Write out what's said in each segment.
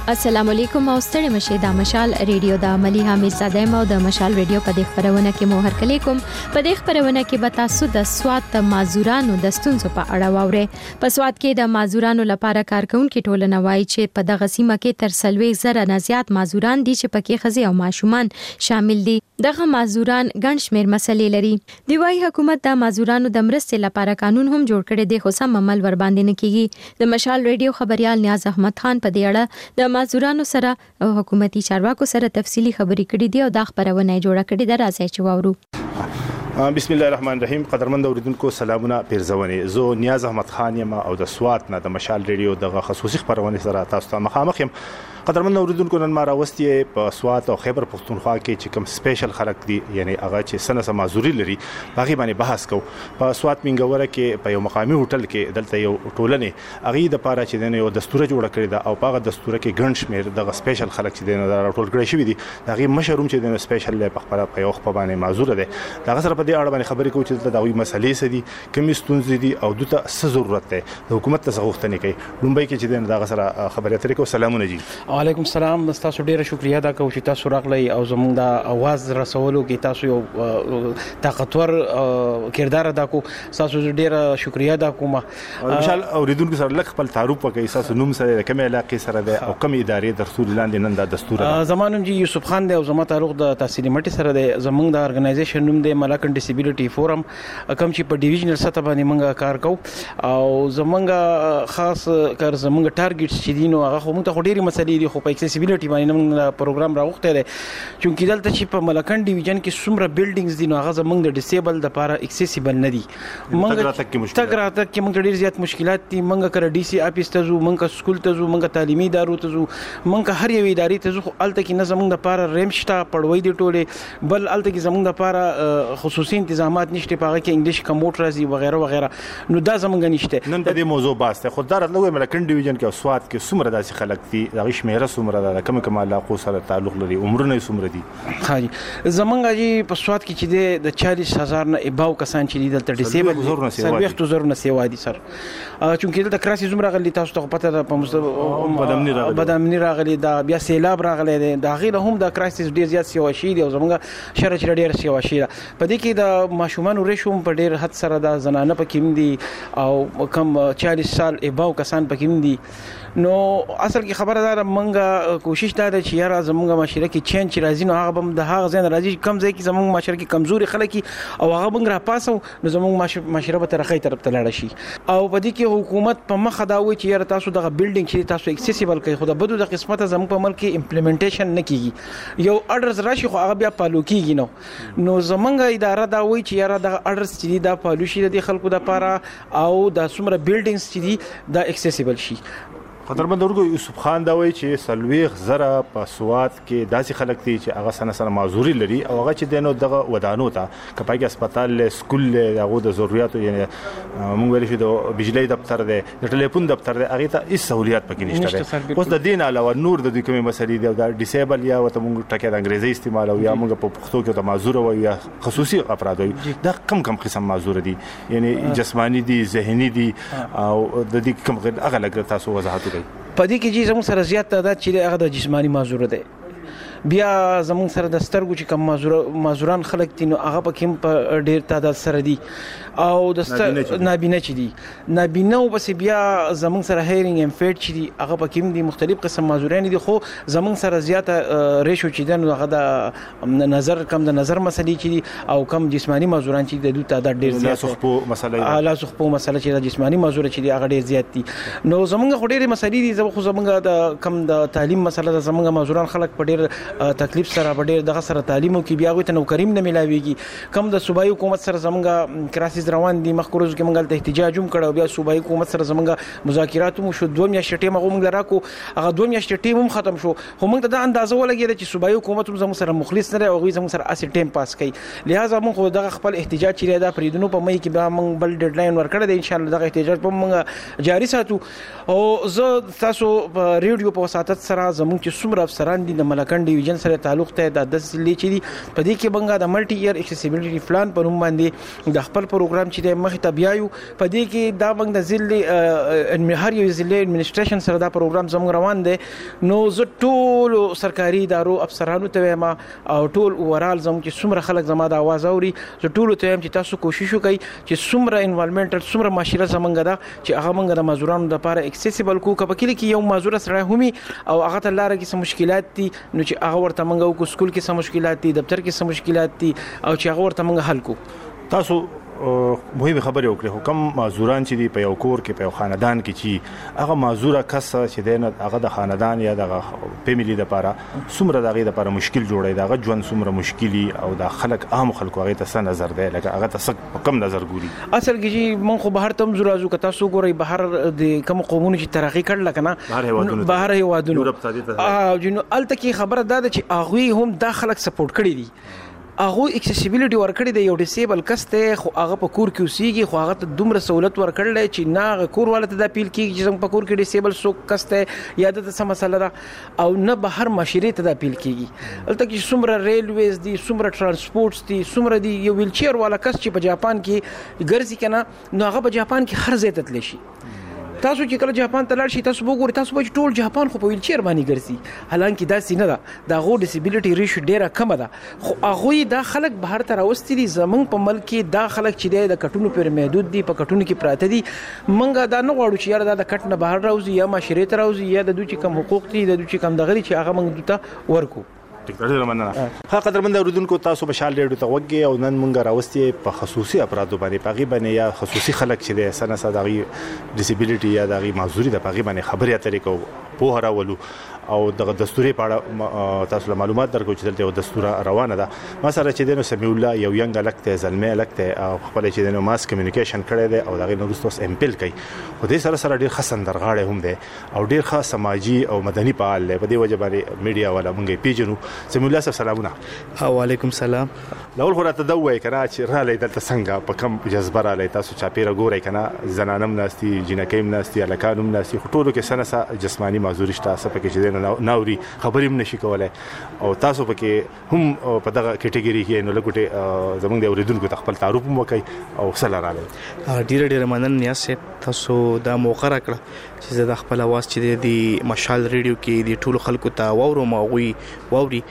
السلام علیکم او ستړي مشه د مشال ریډیو د عملی حامد زاده مو د مشال ریډیو په دې خبرونه کې مو هر کله کوم په دې خبرونه کې به تاسو د سواد مازورانو د ستونزو په اړه واورئ. په سواد کې د مازورانو لپاره کارکونکو ټولنه وایي چې په دغه سیمه کې تر 30,000 نه زیات مازوران دي چې پکې خزي او ماشومان شامل دي. دغه مازوران ګڼ شمېر مسلې لري. دی وايي حکومت د مازورانو د مرستې لپاره قانون هم جوړ کړی دی خو سم عمل ور باندې نه کیږي. د مشال ریډیو خبريال نیاز احمد خان په دې اړه د مازورانو سره او حکومتي چارواکو سره تفصیلی خبرې کړې دي او دا خبرونه جوړه کړې ده. راځي چې واورو. بسم الله الرحمن الرحیم. قدرمن اوریدونکو سلامونه پیرزونی. زه نیاز احمد خان یم او د سوات نه د مشال ریډیو دغه خصوصي خبرونه سره تاسو ته مخامخ یم. قدرمن اوریدونکو نن ما راوستي په سوات او خیبر پختونخوا کې چې کوم سپیشل خلک دي یعنی هغه چې سنه مازوري لري هغه باندې بحث کو. په سوات منګوره کې په یو مقامي هوټل کې دلته یو ټولنه هغه د پاره چې د یو دستور جوړ کړی دا او په دستور کې ګڼ شمېر دغه سپیشل خلک چې د راټول کړی شوی دي هغه مشروم چې د سپیشل په خپل په یو خپل باندې معذور دي. دا سره په دې اړه باندې خبرې کوي چې دا وی مسلې سدي کوم ستونزې دي او دته څه ضرورت ده د حکومت ته غوښتنې کوي. لومبای کې چې دا سره خبرې اترې کو. سلامونه جی. وعلیکم السلام. تاسو ډیره شکریا ادا کوم چې تاسو راغلی او زموږ د आवाज رسولو کې تاسو یو طاقتور کردار ادا کو. تاسو ډیره شکریا ادا کوم. مشال اوریدونکو سره لکه خپل تعارف وکړئ. تاسو نوم سره کوم علاقې سره ده او کوم ادارې درسول لاندې نن د دستور ده؟ زمانم جی یوسف خان دی او زما تعلق د تحصیلي مټي سره ده. زموږ د ارګنایزیشن نوم دی ملاکن ډیسیبিলিټي فورم کوم چې په ډیویژنل سطح باندې موږ کار کوو او زموږ خاص کار زموږ ټارګټس چې دي نو هغه خو موږ ته ډېری مسلې دي خو په اکسیسیبিলিټي باندې موږ پروګرام راوخته دي چې دلته چې په ملکن ډیویژن کې څومره بلډینګز دي نو هغه زموږ د ډیسیبل د لپاره اکسیسیبل نه دي. موږ تک راته کې موږ ډېر زیات مشکلات دي. موږ کړه ډي سي اپیس ته ځو، موږ سکول ته ځو، موږ تعلیمي ادارو ته ځو، موږ هر یو ادارې ته ځو خو الته کې نه زموږ د لپاره رمشتا پړوي دي ټوله بل الته کې زموږ د لپاره خصوصي تنظیمات نشته پاره کې انګلیش کموټ راځي وغیرہ وغیرہ نو دا زموږ نشته. نن د دې موضوع باسته خو دا راتلوي ملکن ډیویژن کې او سواد کې څومره داسې خلک دي هغه شمیره څومره ده کوم علاقو سره تعلق لري عمرونه څومره دي؟ خاجي زمونږ جی په سواد کې چې د 40,000 نه اباو کسان چې دلته ډیسیبل سرویخت زور نه سیوا دي سر چونکه دلته کراسي زمره غلي تاسو ته پته ده په بدامنی راغلي دا بیا سیلاب راغلي دا غیله هم د کراسي ډیر زیات سیوا شي دي او زمونږ شر چې ډیر سیوا شي په دې کې د ماشومان ریشوم په ډیر حد سره د زنانه پکې دي او کم 40 سال اباو کسان پکې دي. نو اصل کې خبره ده مونږه کوشش دا ده چې یاره زمونږ معاشره کې چینج راځي نو هغه هم د هغه ځای راځي کم ځای کې زمونږ معاشره کې کمزوري خلک او هغه موږ را پاسو نو زمونږ معاشره به ترخی طرف ته لاړ شي او په دې کې حکومت په مخه دا وایي چې یاره تاسو دغه بلډینګ چې تاسو اکسیسیبل کوي خو د بدو د قسمت زمونږ په ملک کې امپلیمنټیشن نه کیږي. یو اډرز راشي خو هغه بیا پالو کیږي نو زمونږ اداره دا وایي چې یاره دغه اډرز چې دا پالو شي د خلکو د لپاره او د څومره بلډینګز چې دي دا اکسیسیبل شي. قدرمن ورګو یوسف خان دا وایي چې 30,000 په سواد کې داسې خلک دي چې هغه سنه معذوري لري او هغه چې دنو دغه ودانو ته کپایي هسپتال له سکول له هغه د ضرورتو یعنی موږ ویل شو د بجلی دفتر دی د ټلیفون دفتر دی هغه ته هیڅ سہولیت پکې نشته. اوس د دین علاوه نور د کومې مسلې دی د ډیسیبل یا وته موږ ټکه د انګریزي استعمال او یا موږ په پښتو کې د معذور او یا خصوصي افراد دا کم قسم معذور دي یعنی جسمانی دي ذهني دي او د دې کوم هغه لګ تاسو وضاحت وکړئ. په دې کې چې زموږ سره زیات تعداد چې هغه د جسمانی معذور دی بیا زموږ سره د سترګو چې کوم معذوران خلک دي نو هغه په کوم په ډیر تعداد سره دي او د نابینا چې دي نابینا او بس بیا زموږ سره هیرینګ امفیډ چې دي هغه په کوم دي مختلف قسم معذوران دي خو زموږ سره زیاته ریشو چې دنه هغه د نظر کم د نظر مسلې چې دي او کم جسمانی معذوران چې د دوی تعداد ډیر زیات لا سخپو مسله چې د جسمانی معذور چې دي هغه ډیر زیات دي. نو زموږ خو ډیره مسلې دي خو زموږ د کم د تعلیم مسله د زموږ معذوران خلک په ډیر تکلیف سره په ډیر دغه سره تعلیمو کې بیا غوي ته نوکریم نه ملاويږي. کم د صوبایي حکومت سره زموږ کراسیز روان دي مخکروز کې موږ ته احتجاج هم کړو بیا صوبایي حکومت سره زموږ مذاکرات مو شو 2 میاشتې ټیم موږ راکو هغه 2 میاشتې ټیم هم ختم شو خو موږ ته دا اندازه ولګیده چې صوبایي حکومت زموږ سره مخلص نه او غوي زموږ سره اسی ټیم پاس کوي. لہذا موږ دغه خپل احتجاج چې دا پریدونو په مې کې به موږ بل ډیډلاین ورکړی دی ان شاء الله دغه احتجاج په موږ جاری ساتو او زه تاسو په ریډیو په وساتت سره زموږ چې څومره افسران دي د ملکن ډیویژن ډیویژن سره تعلق ته د 10 ضلع چې دي په دې کې بنګا د ملټي ایئر اکسیسیبিলিټي پلان په نوم باندې د خپل پروګرام چې د مخ ته بیايو په دې کې دا بنګ د ضلع هر یو ضلع ایڈمنسټریشن سره دا پروګرام زموږ روان دی. نو زه ټول سرکاري ادارو افسرانو ته وایم او ټول اورال زموږ چې څومره خلک زما د आवाज اوري زه ټول ته وایم چې تاسو کوشش وکړئ چې څومره انوالومنټل څومره معاشره زمونږ ده چې هغه مونږ د مازورانو لپاره اکسیسیبل کو کبکلی کې یو مازور سره همي او هغه ته لاره کې سم مشکلات دي نو چې هغه ورته مونږ کو سکول کې سم مشکلات دي دفتر کې سم مشکلات دي او چې هغه ورته مونږ حل کو. تاسو مهمه خبره وکړه حکم مازوران چې دی په یو کور کې په یو خاندان کې چې هغه مازوره کس چې دینه هغه د خاندان یا د فیملی لپاره څومره دغه لپاره مشکل جوړي دغه ژوند څومره مشکلي او د خلک عام خلکو هغه ته نظر دی لکه هغه ته کم نظر ګوري. اصل کې مونږ خو بهر تم زورازو کتا سو ګوري بهر د کوم قومونو چې ترقی کړل کنه بهر هیوادونو جنو الته کې خبره ده چې هغه هم د خلک سپورټ کړی دي هغه اکسیسیبিলিټي ورکړي دی یو ډیسیبل کس ته خو هغه په کور کې اوسېږي خو هغه ته دومره سہولت ورکړل چې نه کور والته د اپیل کیږي چې په کور کې ډیسیبل سو کس ته یاد ته سم مسله ده او نه بهر معاشري ته د اپیل کیږي. البته چې څومره ریلویز دي څومره ترانسپورټس دي څومره دي یو ویل چیر والا کس چې په جاپان کې ګرځي کنه نو هغه په جاپان کې هر ځای ته تللی شي. تاسو چې کله جاپان ته لاړ شئ تاسو وګورئ تاسو به ټول جاپان خو په ویل چیر باندې ګرځي حالانکه دا سینه ده دا غو ډیسیبিলিټي ریشو ډیره کم ده خو هغه دا خلک بهر ته راوستي دي زمنګ په ملک کې دا خلک چې د کټونو پر محدود دي په کټونو کې پراته دي منګه دا نه غواړو چې یاره دا د کټ نه بهر راوځي یا معاشري ته راوځي یا د دوی چې کم حقوق دي د دوی چې کم دغري چې هغه منګ ته ورکو. ډیره مننه. ها قدرمن اوریدونکو تاسو مشال ریډیو ته وګورئ او نن مونږ راوستي په خصوصي افرادو باندې پاغي باندې یا خصوصي خلک چې د سنه صداغي ډیسیبিলিټي یا دغه معذوري د پاغي باندې خبرې اترې کو په هراولو او د دستوري په اړه تاسو معلومات درکو چې دلته دستور روانه ده. ما سره چې دنو سمي الله یو ینګ لکته زلمه لکته او خپل چې دنو ماس کمیونیکیشن کړی دی او دغه نورستوس امپل کوي خو دې سره ډیر خسن درغاړې هم ده او ډیر خاص سماجی او مدني فعال دی په دې وجه باندې میډیا ولا مونږ پیژنو. سمي الله سلامونه. وعلیکم السلام. لول خو راته دوی کنه چې را لې دلته څنګه په کم جذبه را لې تاسو چاپیره ګورئ کنه زنانم ناستي جنکیم ناستي الکانم ناستي ټولو کې سنه جسمانی معذوري شته سپه کې ناوري خبرې هم نشي کولای او تاسو پکې هم په دغه کټګوري کې نو لګوټه زمونږ د اوریدونکو خپل تعارف هم وکړي او سره راغلی. ډیره مننه نیاز تاسو دا موقع راکړه چې زه د خپل आवाज چې د مشال ریډیو کې د ټولو خلکو ته واورم او ووري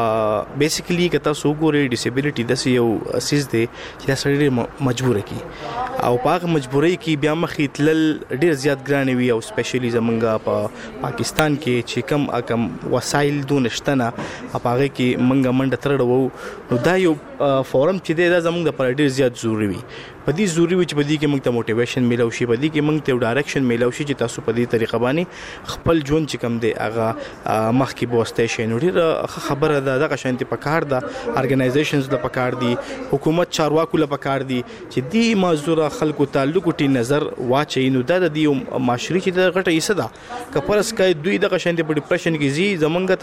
بیسیکلی که تاسو وګورئ ډیسیبিলিټي د یو سیز دی چې دا سړی مجبور کی او په مجبورۍ کې بیا مخې تلل ډیر زیات ګران وي او سپیشلی زمونږ په پاکستان کې چې کم وسایل دونشتنه هغه کې منګه منډه ترړو نو دا یو فورم چې دی دا زمونږ د پر ډیر زیات ضروری وي په دې ضروری وي چې په دې کې موږ ته موټیویشن میلاو شي په دې کې موږ ته ډایرکشن میلاو شي چې تاسو په دې طریقه باندې خپل ژوند چې کم دی هغه مخکې بوسته شي. نو ډیره خبره ده دغه شانتي په کار ده ارګنایزیشنز د پکار دي حکومت چارواکو له پکار دي چې دې معذوره خلکو تعلق ټی نظر واچي نو دا د دې معاشري چې د غټه حصہ ده کپرس کای دوی دغه شانتي په ډیپریشن کې زی زمونږ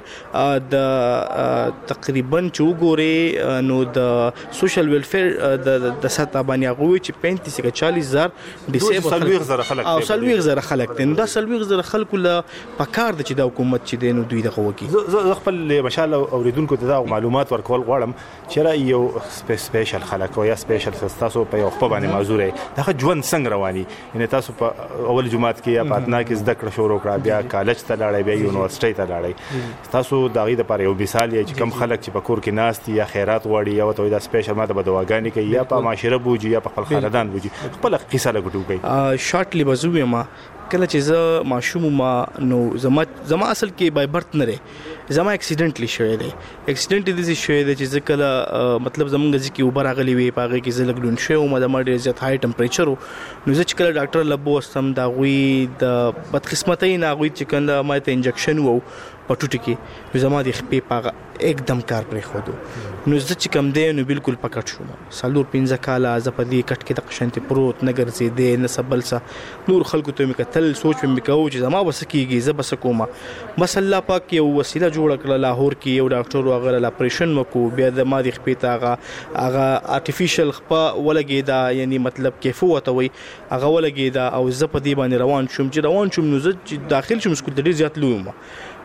تقریبا چوغوري نو د سوشل ویلفیر د ستا باندې هغه چې 35 که 40 هزار ډیسیبل خلک او سلويغ زره خلک دي دا سلويغ زره خلک له پکار د چې د حکومت چې دینو دوی دغه وکی. زه خپل مشال اوریدونکو ته دا معلومات ورکول غواړم چې یو سپیشل خلک او یا سپیشل تاسو په یو خپل باندې معذوره دغه ژوند څنګه رواني یعنی تاسو په اول جمعات کې یا پاتنا کې زده کړه شروع کړه بیا کالج ته لاړې بیا یونیورسيټي ته لاړې تاسو دغه د پر یو مثال یې چې کم خلک چې په کور کې ناست یا خیرات وړي یا ته دا سپیشل ماده بدواګانی کوي یا په معاشره بوجي یا په خپل خاندان بوجي خپل قصه لګټو کوي. شارټلی بزوی ما کله چې زه ماشوم ما نو زما اصل کې بای برت نه لري زما اکسیډنټلی شوی دی اکسیډنټلی دې شوی دی چې کله مطلب زمونږ ځکه اوپر راغلی وي پاغه کې زه لګډون شوی ما د ماډي زیات هاي ټمپریچر نو زه چې کله ډاکټر لبو واستم دا غوي د بدقسمتۍ نه غوي چې کله ما ته انجکشن وو پټوټی کې زما د خپې پاغه एकदम کار پرې خودو نو زه چې کم دی نو بالکل پکټ شوم سالور 15 کاله ز په دې کټ کې د قشنت پروت نګر سي دی نه سبلسا نور خلکو ته مکتل سوچ په مکو چې زما بس کیږي ز بس کومه بس الله پاک یو وسیله جوړ کړه لاهور کې یو ډاکټر وغیرہ اپریشن وکړو بیا د ما د خپې هغه ارتفیشل خپه ولګي دا یعنی مطلب کیفو وتوي هغه ولګي دا او ز په دې باندې روان شوم نو زه داخل شوم سکول ډیر زیات لوم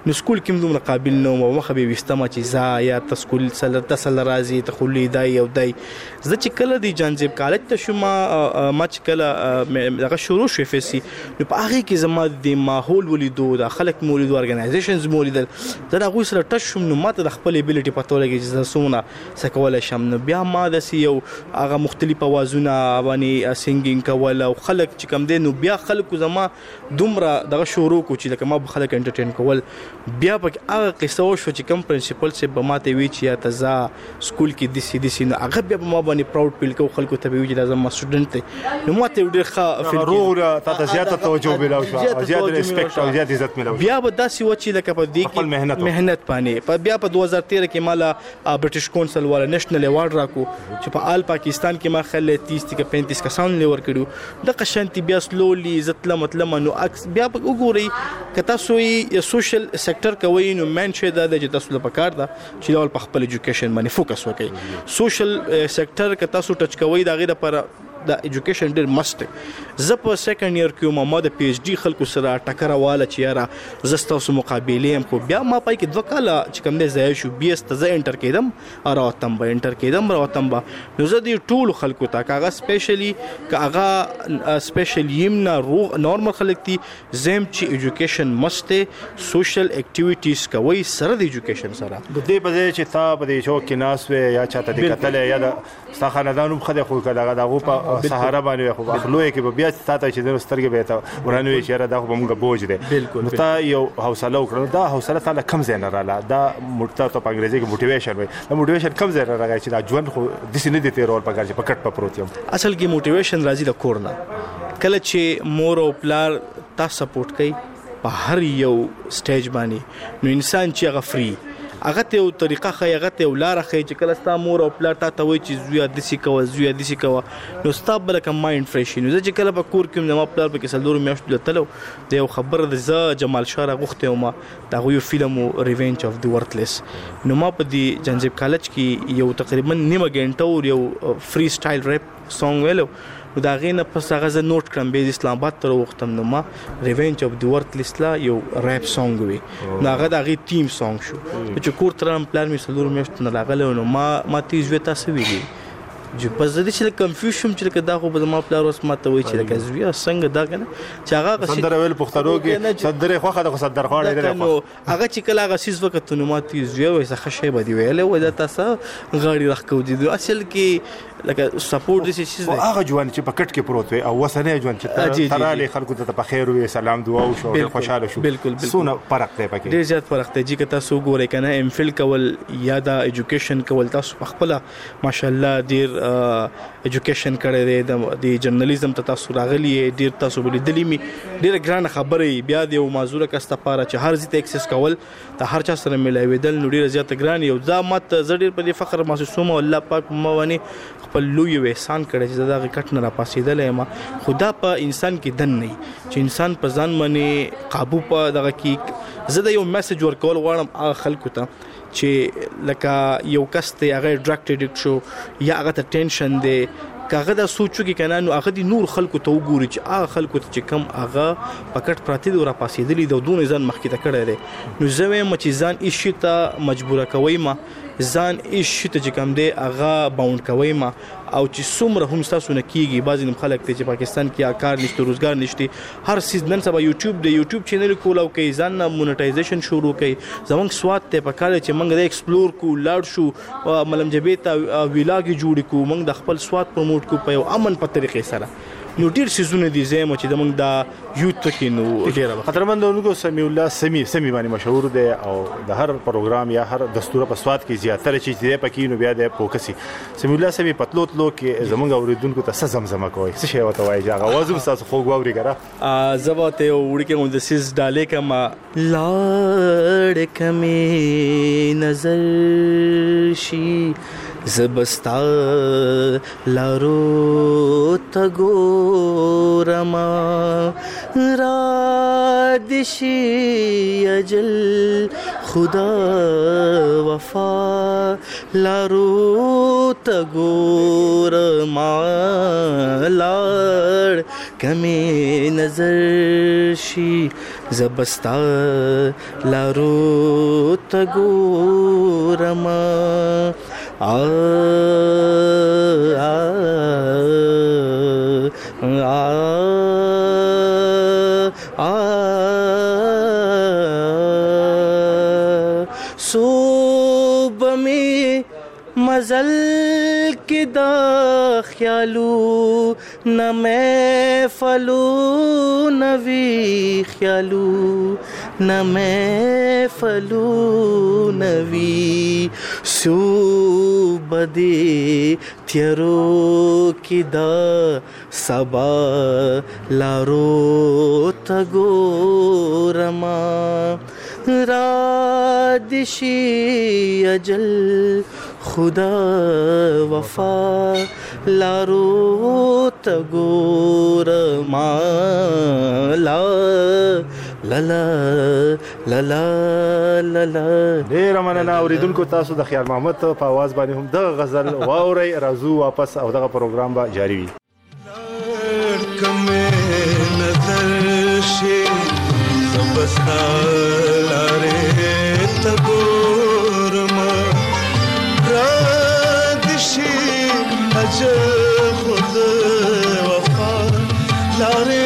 نو سکول کې دومره قابل نو مخه به وستما چې زا یا تسکول تسل راځي ته خولي دای او دای زه چې کله دی جانزیب کالج ته شوم ما چې کله دغه شروع شو فسي نو په هغه کې زما د ماحول ولیدو د خلک مولیدو ارګنایزیشنز مولیدل زه هغه سره ټچ شوم نو ماته د خپل ابیلیټي پته ولګي چې زه سکول شم نو بیا ما د یو هغه مختلف اوازونه باندې سینګینګ کول او خلک چې کم دي نو بیا خلکو زما دومره دغه شروع کو چې لکه ما به خلک انټرټین کول بیا په هغه قصه شو چې کم پرنسپل سه به ماته وی چې یا تزا سکول کې دي نو هغه بیا ما باندې پراود فیل کو خلکو ته وی چې لازم ما سټوډنټ ته نو ماته ډیر ښه فیل روغ ته زیاته توجه ملاو شو زیاته ریسپیکټ او زیاته عزت ملاو بیا به داسې و چې لکه په دې کې مهنت باندې بیا په 2013 کې مالا برټش کونسل والا نېشنل ایوارډ راکو چې په آل پاکستان کې ما خل 30 کې 35 کسان لور کړو د قشنتی بیا سلولي زتله مطلب نو بیا په وګوري کته سوی سوشل سېکټر کوي نو مین شي دا چې تاسو لپاره کار دا چې ډول په خپل ایجوکیشن باندې فوکس وکړي سوشل سېکټر کته سو ټچ کوي دا غیر لپاره د ایجوکیشن ډیر مست زه په سیکنډ ایئر کې ما د پی ایچ ډي خلکو سره ټکر واله چې یاره زستا سو مقابله هم خو بیا ما پای کې 2 کاله چې کوم نه ځای شو بي اس ته زه انټر کېدم راوتم نو زه د ټول خلکو ته کاغه سپیشل یم نه روغ نورمال خلک دي زم چې ایجوکیشن مست سوشل اکټیویټیز کوي سره د ایجوکیشن سره د دې په ځای چې تا په دې شو کې ناس وې یا چاته د قتل یا د ستخاندانو خدای خو دغه په سهارا باندې خو اخلوې کې بیا ستاته چې د سترګې به ته ورانوي چې دا خو موږ بوج دي نو تا یو حوصله وکړه دا حوصله تعالی کم زین رااله دا مرته ته په انګریزي کې موټیویشن وي دا موټیویشن کم زین راغی چې دا ژوند خو د سینې د تیرول په کار چې پکټ په پروت یم اصل کې موټیویشن راځي د کورنا کله چې مور او پلار تاسو سپورټ کوي په هر یو سټیج باندې نو انسان چې هغه فری هغه ته یو طریقه خي هغه ته ولاره خي چې کله ستا مور او پلار ته وایي چې زویا دسی کوه نو ستا بل کوم مایند فریش نو چې کله په کور کې نو پلار په کې سلور میاشت لتلو د یو خبر د ز جمال شاه غوښته ما دا یو فلم ریونج اف دی ورتلس نو ما په دی جنزیب کالج کې یو تقریبا نیمه غنټه یو فری سټایل ریپ سونګ ویلو دا غینه پس هغه ز نوٹ کړم به اسلام آباد تر وختم نو ما ریونج اف دی ورتلس لا یو ریپ سونګ وی نو هغه د هغه ټیم سونګ شو چې کور ترم پلان می سلور میاشت نه لاغله نو ما تیز وتا سویلی جو پس د دې چې کنفیوژن چې دا خو به ما پلار اوس ماته وای چې لکه زویا څنګه دا کنه چې هغه صدر ویل پخترو کې صدر خوخه د صدر خور دی نو هغه چې کله هغه سیس وخت نو ماته زویا وای څه شی به دی ویل و دا تاسو غاړي راخو دي اصل کې لکه سپورټ دي چې هغه ژوند چې پکټ کې پروت وي او وسنه ژوند چې تراله خلکو ته په خیر وي سلام دعا او شو خوشاله شو بالکل سونه فرق دی پکې ډیر زیات فرق دی چې تاسو ګورئ کنه ام فل کول یا دا ایجوکیشن کول تاسو خپل ماشاءالله ډیر ایجوکیشن کړی دی جرنالیزم ته تاسو راغلی ډیر تاسو بل دلی می ډیر ګران خبره بیا دی او معذوره کسته پاره چې هر ځای ته اکسس کول ته هر چا سره ملایویدل نو ډیر زیات ګران یو دا مت زړه په فخر محسوسوم الله پاک موانی خپل لوی احسان کړی چې دا غټ نه را پاسیدل ما خدا په انسان کې دن نه چې انسان په ځان باندې قابو په دغه کې زه د یو میسج ورکول غواړم خلکو ته چې لکه یو کس ته هغه ډرګ اډیکټ شو یا هغه ته ټینشن دی کاغه دا سوچو کې کنه نو هغه دی نور خلکو ته وګوري چې هغه خلکو ته چې کم هغه پکټ پراتی دی را پاسېدلی د دون ځان مخکې ته کړی دی نو زه وایم چې ځان هیڅ ته مجبور کوي ما ځان هیڅ ته چې کم دی هغه باوند کوي ما او چې څومره هم تاسو نه کیږي بعضی نم خلک ته چې پاکستان کې کار نشته روزګار نشته هر سیز نن سبا یوټیوب چینل کول او کې ځان مونټایزیشن شروع کړي زمونږ سواد ته پکاله چې موږ د ایکسپلور کو لاړ شو ملم جبې ته ویلاګ جوړ کو موږ د خپل سواد پروموټ کو په یو امن په طریقې سره نو ډیر سيزونه دي زموږ چې موږ د یوت کې نو ډیر خطرمندونکو سمیع الله سمی باندې مشهور دی او د هر پروګرام یا هر دستور په سواد کې زیاتره چې دی پکې نو بیا د فوکسي سمیع الله سمی پتلو کې زمونږ اوریدونکو ته زمزمه کوي څه شی وته وایي هغه وازم تاسو خو غوړي ګره زبته وړي کې د سیس ډالې کما لاړ کمه نظر شي زبستا لارو تگورما رادشی اجل خدا وفا لارو تگورما لار کمې نظر شي زبستا لارو ته ګورم صوب میں مزل کی دا خیالو نہ محفلو نوی خیالو نہ محفلو نوی صوب دے تیرو کی دا سبا لارو تگورما رادشی اجل خدا وفا لارو تگورما لا لا لا لا لا لا ډیر مننه اوریدونکو تاسو د خیال محمد په आवाज باندې هم د غزل واوري راځو واپس او دغه پروګرام به جاری وي کمه نظر شي زبستا لاره تګورما رادشي اجل خود وفا لاره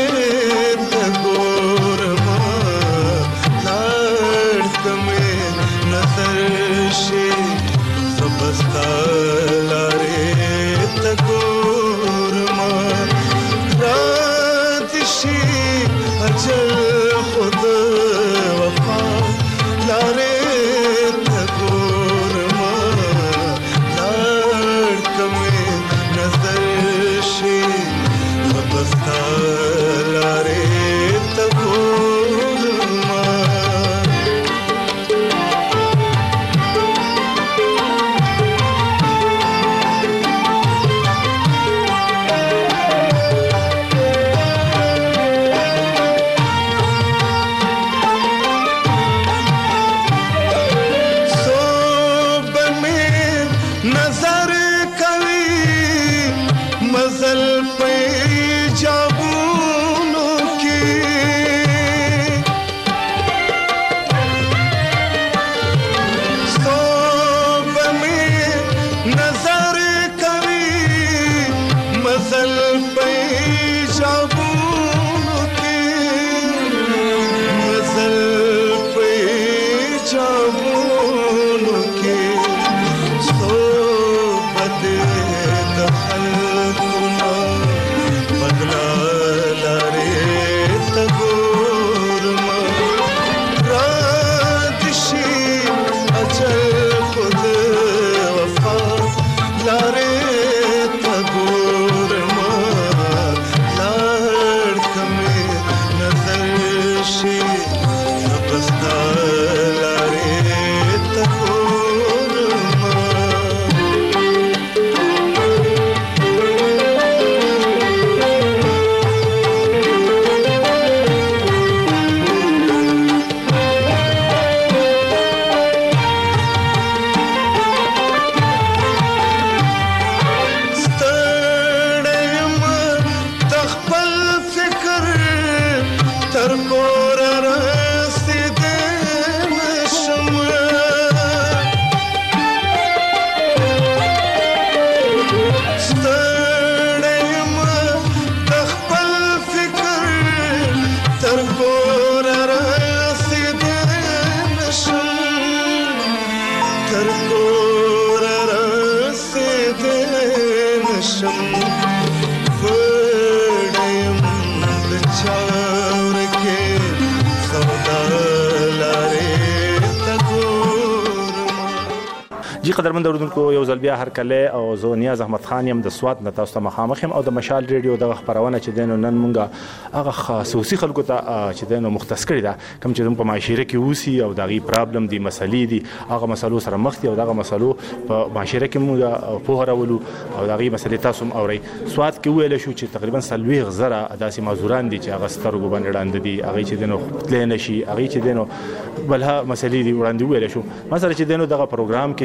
جی قدرمن اوریدونکو یو ځل بیا هر کله او زه نیاز احمد خان یم د سواد نه تاسو ته مخامخ یم او د مشال ریډیو د خبرونه چې دینو نن مونږه هغه خصوصي خلکو ته چې دینو مختص کړی دا کوم چې په معاشره کې وسی او دغه پرابلم دي مسلې دي هغه مسلو سره مخ دي او دغه مسلو په معاشره کې مونږ په هرولو او دغه مسلې تاسو هم اوري سواد کې ویل شو چې تقریبا 30 غزره داسې مازوران دي چې هغه سترګو باندې وړاندې دي هغه چې دینو پلان شي هغه چې دینو بلها مسلې دي وړاندې ویل شو مثلا چې دینو دغه پروګرام کې چې دینو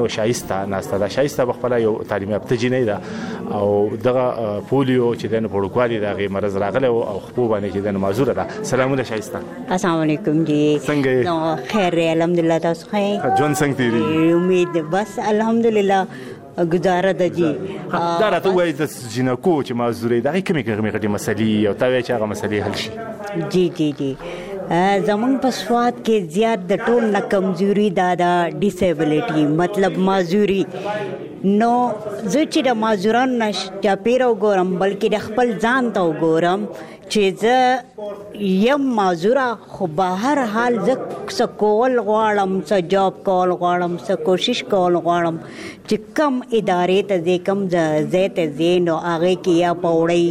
شایسته ناسته ده. شایسته بخپله یو تعلیم یافته جینۍ ده او دغه پولیو چې د پړوکوالي د غي مرز راغله او خپو باندې چې د معذوره ده. سلامونه شایسته. السلام علیکم جی. څنګه نو خیر الحمدلله تاسو ښه؟ ژوند څنګه تیری؟ امید بس الحمدلله گزاره ده جی. دا راته وایي د جنکو چې معذورې دغه کومې غټې مسلې او تا وایي چې هغه مسلې حل شي. جی جی جی زمون په سواد کې زیات د ټول نه کمزوري دا ډیسیبلیټي مطلب معذوري. نو زه چې د معذورانو نه چاپېره وګورم بلکې د خپل ځان ته وګورم چې زه یم معذوره خو به هر حال زه څه کول غواړم څه جاب کول غواړم څه کوشش کول غواړم چې کم ادارې ته ځې کم ځای ته ځې نو هغې کې یا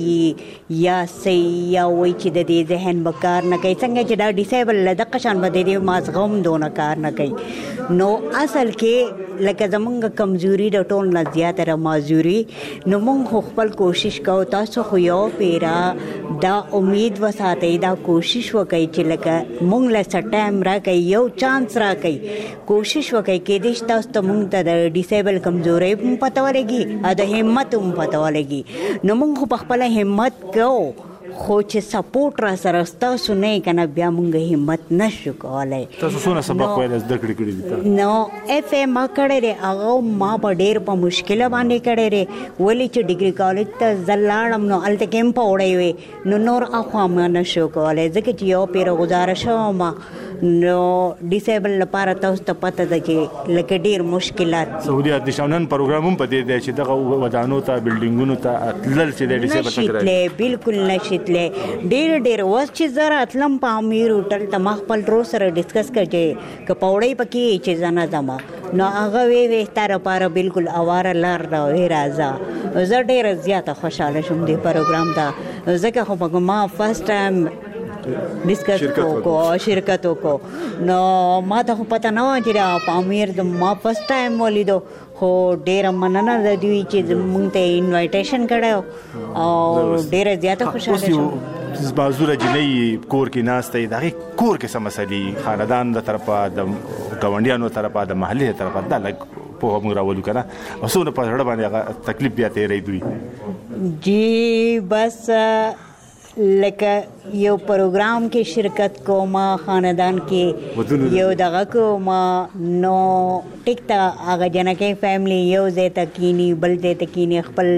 پوړی یا صحیح یا وایي چې د دې ذهن به کار نه کوي څنګه چې دا ډیسیبل له دغه شان به د دې مازغه هم دونه کار نه کوي. نو اصل کې لکه زمونږ کمزوري د ټول نه زیاتره معذوري نو مونږ خو خپل کوشش کوو. تاسو خو یو پیره دا امید وساتئ دا کوشش وکئ چې لکه مونږ له څه ټایم راکئ یو چانس راکئ کوشش وکئ کېدای شي تاسو ته مونږ ته د ډیسیبل کمزورۍ هم پته ولګي او د همت هم پته ولګي. نو مونږ خو په خپله همت کوو خو چې سپورټ را سره ستاسو نه یې که نه بیا مونږ همت نشو کولی. تاسو څونه سبق ویلی زده کړې کړي دي؟ نو اف اے ما کړی دی هغه ما په ډېر په مشکله باندې کړی دی ولې چې ډګري کالج ته زه لاړم نو هلته کې هم پوړی وی نو نور اخوا ما نشو کولی ځکه چې یو پیره ګزاره شوم نو ډیسیبل لپاره تاسو ته پته ده چې لکه ډېر مشکلات دي. سهولیات دي نن پروګرام هم په دې دی چې دغه ودانو ته بلډینګونو ته تلل چې د ډیسیبل ته نشي بالکل نشي تللی. ډېر اوس چې زه راتلم په امیر هوټل ته ما خپل ورور سره ډسکس کړ چې که پوړی پکې چې زه نه ځم نو هغه وی ستا لپاره بالکل اواره لار ده وی راځه. زه ډېره زیاته خوشحاله شوم دې پروګرام ته ځکه خو ما فرسټ ټایم ډسکس وکړو شرکت وکړو نو ما ته خو پته نه وه چې په امیر ما فرسټ ټایم ولیدو خو ډېره مننه د دوی چې موږ ته انوایټیشن کړی او ډېره زیاته خوشحاله شوم. معذوره جنۍ کور کې ناسته د هغې کور کې څه مسلې خاندان د طرفه د ګاونډیانو طرفه د محلې د طرفه دا لږ پوهه موږ راولو که نه او څومره په زړه باندې هغه تکلیف بیا تېروي دوی؟ جی بس لکه یو پروګرام کې شرکت کوم خاندان کې یو دغه کوم نو ټیک ته هغه جنکۍ فیملی یو ځای ته کینی بل ځای ته کینی خپل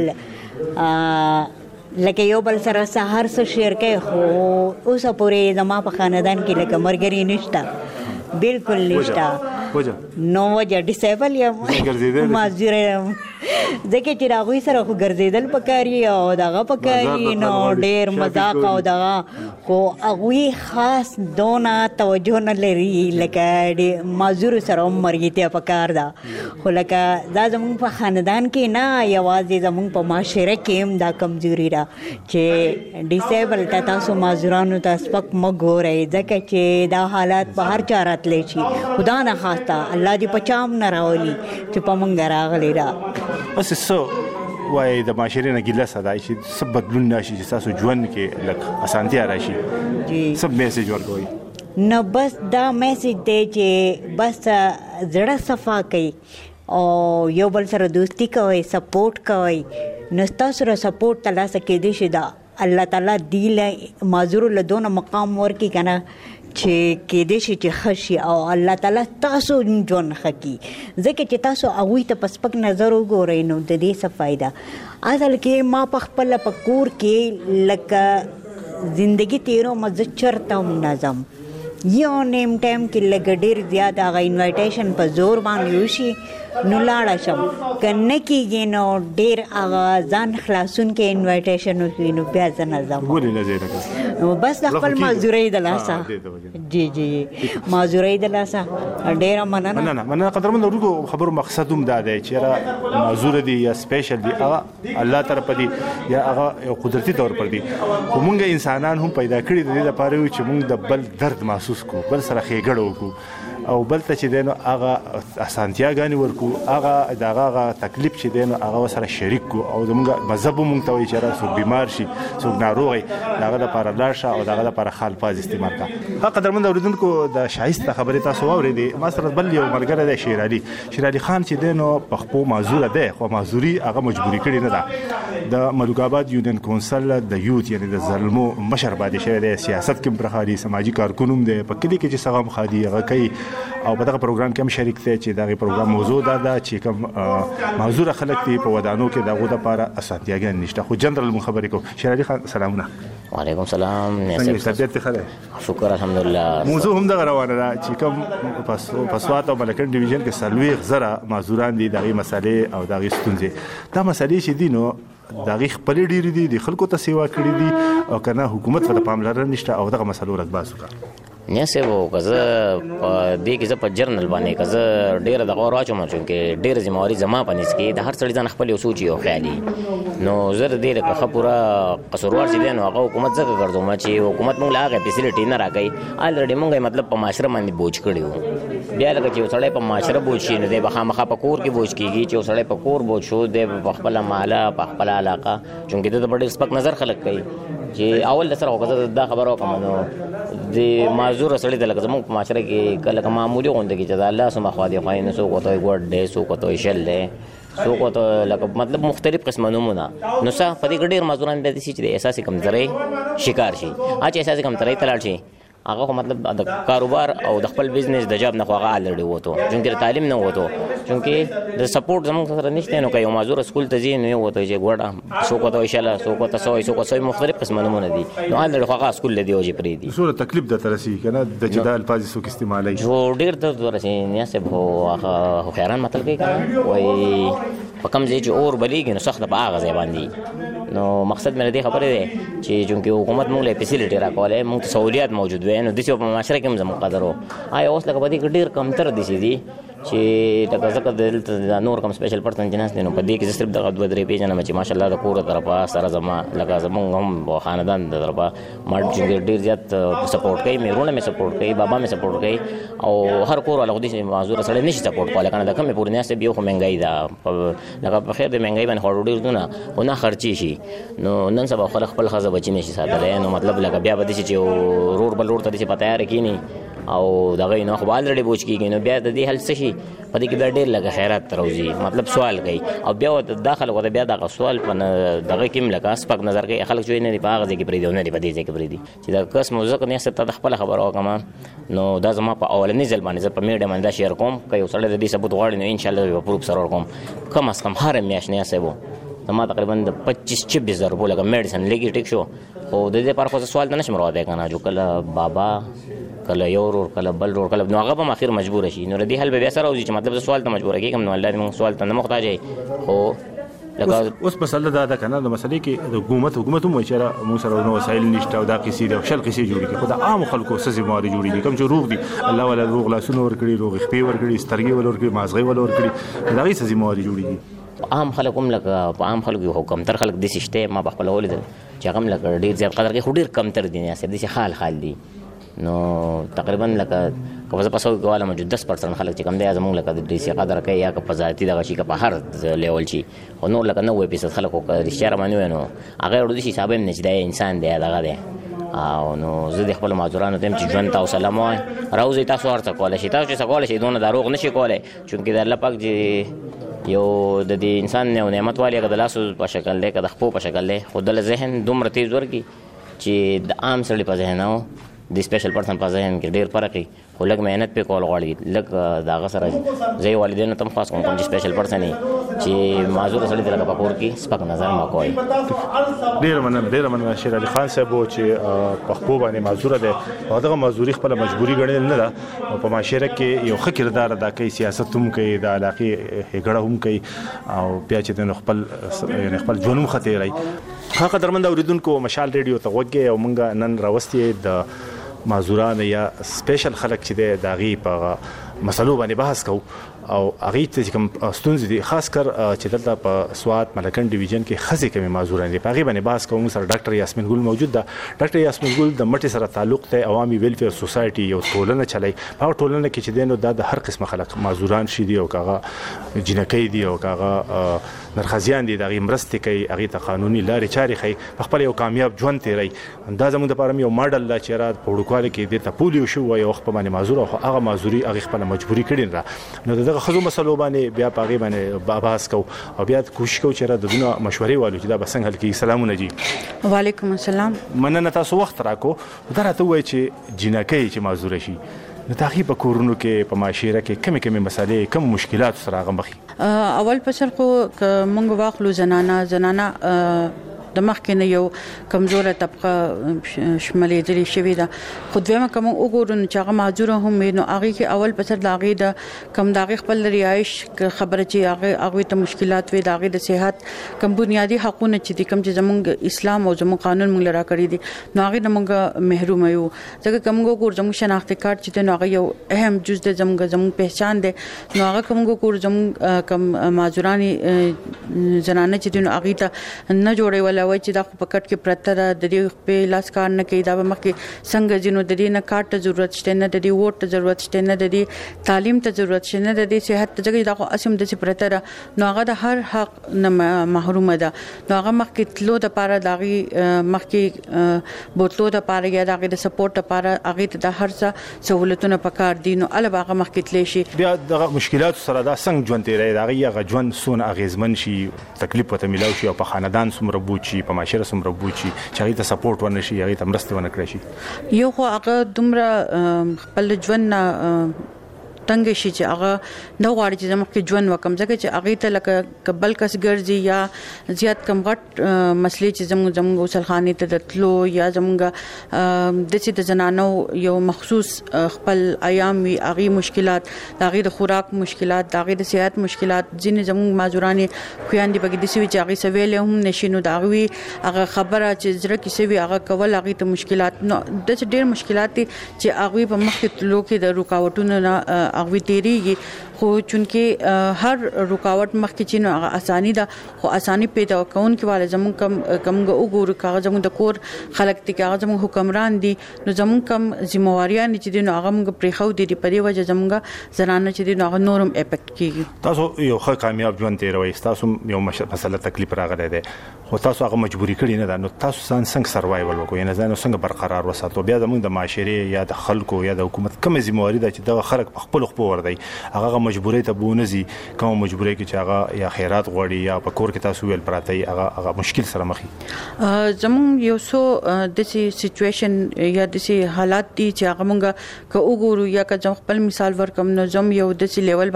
لکه یو بل سره هر څه شیر کوي خو اوسه پورې زما په خاندان کې لکه ملګري نشته بالکل نشته. نو وجه ډیسیبل یم معذوره یم ځکه چې د هغوی سره خو ګرځېدل پکار وي او دغه پکار وي نو ډېر مذاق او دغه خو هغوی خاص دونه توجه نه لري لکه معذورو سره هم مرګتیا پکار ده خو لکه دا زموږ په خاندان کې نه یوازې زموږ په معاشره کې هم دا کمزوري ده چې ډیسیبل ته تاسو معذورانو ته سپک مه ګورئ ځکه چې دا حالات په هر چا راتلی شي خدا نه خواسته الله دې په چا هم نه راولي چې په موږ راغلی ده. بس څه وایي د معاشرې نه ګیله څه دی چې څه بدلون راشي چې ستاسو ژوند کې لږ اسانتیا راشي څه میسیج ورکوئ؟ نو بس دا میسیج دی چې بس زړه صفا کوئ او یو بل سره دوستی کوئ سپورټ کوئ نو ستاسو سره سپورټ ترلاسه کېدای شي دا الله تعالی دې له معذورو له دونه مقام ورکړي که نه چې کېدای شي چې ښه شي او الله تعالی تاسو ژوند ښه کړي ځکه چې تاسو هغوی ته په سپک نظر وګورئ نو د دې څه فایده. اصل کې ما په خپله په کور کې لکه زندګي تېروم زه چرته هم نه ځم یو نیم ټایم کې لږ ډېر زیات هغه انوایټیشن په زور باندې وشي نو لاړه شم که نه کېږي نو ډېر هغه ځان خلاصونکې انوایټیشن وشي نو بیا زه نه ځم. ولې نه ځې؟ نو بس د خپل معذورۍ د لاسه جی جی معذورۍ د لاسه ډېره مننه. قدرمن اورونکو خبرو مقصد هم دا دی چې معذوره دي یا سپیشل دي هغه الله طرفه دي یا هغه یو قدرتي طور پر دي خو مونږ انسانان هم پیدا کړي د دې لپاره چې مونږ د بل درد محسوس کړو بل سره ښېګړه وکړو او بل ته چې دینو هغه اسانتیاګانی ورکو هغه دغه تکلیف چې دینو هغه سره شریک کو او زموږ مذهب مونږ ته وایي چې څوک بیمار شي څوک ناروغ دغه لپاره لاړ شه او دغه لپاره خال پاز استعمال کا. قدرمن اوریدونکو د شایسته خبرې تاسو واورېدې. ما سره بل یو ملګری دی شیر علي خان چې دینو په خپل معذور دی خو معذوري هغه مجبوري کړی نه ده. د ملوک آباد یونین کونسل د یوت یعنی د ظلمو مشر باندې شوی دی سیاست کې برخالي سماجی کارکونوم دی په کلی کې چې سغم خادي هغه کوي او په دغه پروګرام کې هم شریک دی چې دغه پروګرام موضوع ده چې کوم معذور خلک دی په ودانو کې دغه د لپاره اسانتیاګان نشته. خو جنرال خبرې کو. شیر علي خان سلامونه. وعلیکم السلام. طبیعت خیر؟ شکر الحمدلله. موضوع هم دغه روانه ده چې کوم پسوات او ملکن ډیویژن کې سلويغ زره معذوران دي دغه مسالې او دغه ستونزې دا مسالې چې دي نو دغه خپل ډیر دي د خلکو ته سیوا کړی دي او کنه حکومت په پاملرنه نشته او دغه مسلو رقباس وکړه. نه سه وو کزه دې کې زه په جرنل باندې کزه ډیر د غور واچوم چې ډیر ذمہواری زما پنيس کې د هر څړي ځان خپل سوچي او خیالي نو زه دې له خبره قصوروار چې دین هغه حکومت څخه ګرځوم چې حکومت موږ لاغه فیسیلیټي نه راکړي الریډي موږ مطلب په معاشره باندې بوج کړیو بیا لکه چې وسړی په معاشره بوج شي نه دی بخامخه په کور کې بوج کیږي چې وسړی په کور بوج شو دی په خپل مالا په خپل علاقه چونکې د ډېر سپک نظر خلک کوي چې اول د سره وکړه دا خبرو کوم نو د معذور سړی د لکه زموږ په معاشره کې کله معمولی غونډه کې چې الله سم خو دې خاين سو کوته ګوډ دې سو کوته شل دې سو کوته لکه مطلب مختلف قسم نمونه نو څه په دې ډېر معذوران د دې چې د اساسي کمزوري شکار شي اچ اساسي کمزوري تلل شي هغه مطلب د کاروبار او د خپل بزنس د جاب نه خو هغه الریډي وته چې تعلیم نه وته چې د سپورټ زموږ سره نشته نو کوي معذور سکول ته ځي نو وته چې ګوډه سو کوته انشاءالله سو کوته سو کوته مختلف قسم نمونه دي نو الریډي خو هغه سکول لدی او چې پری دي سوره تکلیف د ترسي کنه د جدال الفاظ سو استعمالي جو ډیر د ورسي نه سه هو هغه خیران مطلب کوي کنه وای په کوم ځای چې اور بلیږي نو سخت په هغه ځای باندې نو مقصد مې دې خبره ده چې چونکې حکومت موږ له فیسیلیټي راکوله موږ سہولیات موجود وي نو د څه په معاشره کې هم زموږ قدرو آیا اوس لکه په دې ډېر کم تر دي چې لکه ځکه د نور کوم سپیشل پرسن جناس دي نو په دې کې صرف دغه دوه درې پیژنم چې ماشاءالله د کور طرفه سره زما لکه زموږ هم خاندان د طرفه ما ډېر زیات سپورټ کوي مېرونه مې سپورټ کوي بابا مې سپورټ کوي او هر کور ولا خو دې معذور سره نشي سپورټ کولای کنه د کومې پورې نه سه بیا خو مهنګای ده لکه په خیر د مهنګای باندې خور ډېر دونه خو نه خرچي شي نو نن سبا خپل خزه بچی نشي ساتلی نو مطلب لکه بیا به دې چې رور بل رور ته دې په تیار کینی او دغه نو خو الریډي بوج کیږي نو بیا د دې حل څه شي په دې کې ډېر لګه خیرات تروزی مطلب سوال کوي او بیا داخله وته بیا دغه سوال په دغه کې ملکه سپک نظر کوي خلک جوړ نه دی په هغه ځای کې پری دی نه دی په دې ځای کې پری دی چې دا کس موزه نه ست د خپل خبر او کما نو دا زما په اولنی ځل باندې په میډیا باندې شیر کوم کوي سره د دې ثبوت غواړي نو ان شاء الله به پروف سره کوم کم از کم هر میاشت نه سبو ما تقریبا 25-26 زره په لګه میډیسن لګي ټیک شو او د دې پر خو سوال نه نشم راوړای کنه جو کله بابا کله یو ور کله بل ور کله نو هغه په اخر مجبور شي نو ردی حل به سره او چې مطلب سوال ته مجبور کیږم نو الله دې سوال ته نه محتاج هو لکه اوس مسله دا کنه د مسلې کې د حکومت مو چې مو سره نو وسایل نشته او دا قصې د شل قصې جوړي کې خدای عام خلکو سزي ماري جوړي کوم چې روغ دي الله ولا روغ لاسونه ور کړی روغ خپې ور کړی سترګې ور کړی مازغې ور کړی دا غي سزي ماري جوړي عام خلک هم لکه په عام خلکو حکم تر خلک د سشته ما په خپل ولید چې هغه لکه ډیر زیات قدر کې ډیر کم تر دي نه سي د حال دي نو تقریبا لکه کومه پاسو کوله موجود 10% خلک چې کم دی زموږ لکه د دې قدر کوي یا په ذاتي دغه شي په هر لیول شي او نو لکه 90% خلکو د شهر باندې نو هغه ورته شي حساب نه چې انسان دی دغه دی او نو زه د خپل معذورانو ته چې ژوند تاسو سلام وای راوځي تاسو ورته کوله شي تاسو چې کولای شي دونه دروغ نشي کولای چونکې د الله پاک یو د دې انسان نه نعمت والی که د لاسو په شکل دی که د خپو په شکل دی خو د ذهن دومره تیز ورکی چې د عام سړي په ذهن او د سپیشل پرسن په ذهن کې ډېر فرق وي خو لږ مهنت پې کول غواړي لږ د هغه سره زه والدینو ته هم خاص کوم چې سپیشل پرسن چې معذور سړي ته لکه په کور کې سپک نظر مه کوئ. ډېره مننه شیر علي خان صاحب چې په خپو باندې معذوره دی او دغه معذوري خپله مجبوري ګڼل نه ده او په معاشره کې یو ښه کردار ادا کوي سیاست هم کوي د علاقې ښېګړه هم کوي او بیا چې دی نو خپل ژوند هم ښه تېروي. ښه قدرمند اورېدونکو مشال ریډیو ته غوږ یې او موږ نن راوستي د معذوران یا سپیشل خلک چې دی د هغې په مسلو باندې بحث کوو او هغه ته کوم ستونزې دي خاص کر چې دلته په سوات ملکن ډیویژن کې خزي کمی معذوران دي په هغه باندې بحث کوو. سره ډاکټر یاسمین ګل موجود ده. ډاکټر یاسمین ګل د مټي سره تعلق ته عوامي ویلفیر سوسایټي یو ټولنه چلای. په ټولنه کې چې دینو د هر قسم خلک معذوران شي دي او کاغه جنکی دي او کاغه نرخزیان دي د مرستې کوي هغه ته قانوني لارې چارې خي په خپل یو کامیاب ژوند تیري. دا زموږ لپاره یو ماډل لا چې را په وړوکوالي کې د پولیو شو او یو خپل باندې معذور او هغه معذوري هغه خپل مجبوري کړي را نو دغه خزو مسلو باندې بیا په هغه باندې بحث کو او بیا کوشش کو چې را د دونه مشورې والو چې دا بسنګ هل کې. سلامونه جی. وعلیکم السلام. مننه تاسو وخت راکو. درته وای چې جنکی چې معذور شي نو تاخی په کورونو کې په معاشره کې کمی مسالې کم مشکلات سره غمخي. اول پسر خو مونږ واخلو زنانه د مخکې نه یو کمزوره طبقه شمالي دلی شوی دا خو دویمه کوم وګورو چې هغه معذور هم نو هغه کې اول پسر لاغي د کم داغي خپل رهایش خبره چې هغه ته مشکلات وي داغي د صحت کم بنیادی حقوقونه چې د کم چې زمونږ اسلام او زمونږ قانون موږ لرا کړی دي نو هغه موږ محروم یو. ځکه کوم وګور زموږ شناختی کارت چې نو هغه یو اهم جز د زموږ پہچان دی. نو هغه کوم وګور زموږ کم معذورانی زنانه چې نو هغه ته نه جوړي ولا وای چې دا په کټ کې پرته د دې په لاس کار نه کوي دا مخکې څنګه جنو د دې نه کارت ضرورت شته نه د دې ووټ ته ضرورت شته نه د دې تعلیم ته ضرورت شته نه د دې صحت ته ځکه دا خو اسیم د پرته نو هغه د هر حق نه محروم ده. نو هغه مخکې تلو د پاره داغي مخکې بوتلو د پاره یا داغي د سپورټ لپاره هغه ته د هر څه سہولتونه پکار دي نو البته هغه مخکې تللی شي. بیا د مشکلات سره دا څنګه ژوند تیري داغي هغه ژوند سون اغیزمن شي تکلیف وته ملاوي شي او په خاندان سمره بوچي په معاشره سمره بوچي چې هغه ته سپورټ ورنه شي هغه ته مرسته ورنه کړی شي. یو خو هغه دومره خپل ژوند تنګ شي چې هغه نو غواړي چې زموږ کې ژوند وکم ځکه چې هغه ته لکه قبل کس ګرځي یا زیات کم غټ مسلې چې زموږ وسلخانه ته دتلو یا زموږ د چې د زنانو یو مخصوص خپل ایام وی هغه مشکلات هغه د خوراک مشکلات هغه د صحت مشکلات ځینې زموږ معذورانه خويندې بګې د سوي چې هغه سویل هم نشینو دا هغه خبره چې زړه کې سوي هغه کول هغه ته مشکلات نو د ډېر مشکلات چې هغه په مخ کې تلو کې د رکاوټونو نه هغه تیریږي خو چونکه هر رکاوټ مخکې چې نو هغه اساني ده خو اساني پیدا کون کې والے زموږ کم وګورو کاغذ زموږ د کور خلک دي کاغذ زموږ حکمران دي نو زموږ کم ذمہواریان چې دي نو هغه موږ پرېخو دي په دې وجه زموږ زنانه چې دي نو هغه نورم افیکټ کیږي. تاسو یو ښه کامیاب ژوند تیروي تاسو یو مسله تکلیف راغلی دی خو تاسو هغه مجبوری کړی نه ده نو تاسو څنګه سروایول وکړئ نه ځان څنګه برقرار وساتو بیا زموږ د معاشره یا د خلکو یا د حکومت کوم ذمہواری ده چې دغه خلک په خپل ور دی هغه مجبورې ته بونزي کوم مجبورې کې چې هغه یا خیرات غوړي یا په کور کې تاسو ویل پراته هغه مشکل سره مخې. زمون یو سو د سچويشن یا د حالات دي چې هغه مونږه که وګورو یا که زم خپل مثال ورکم نو زم یو د لیول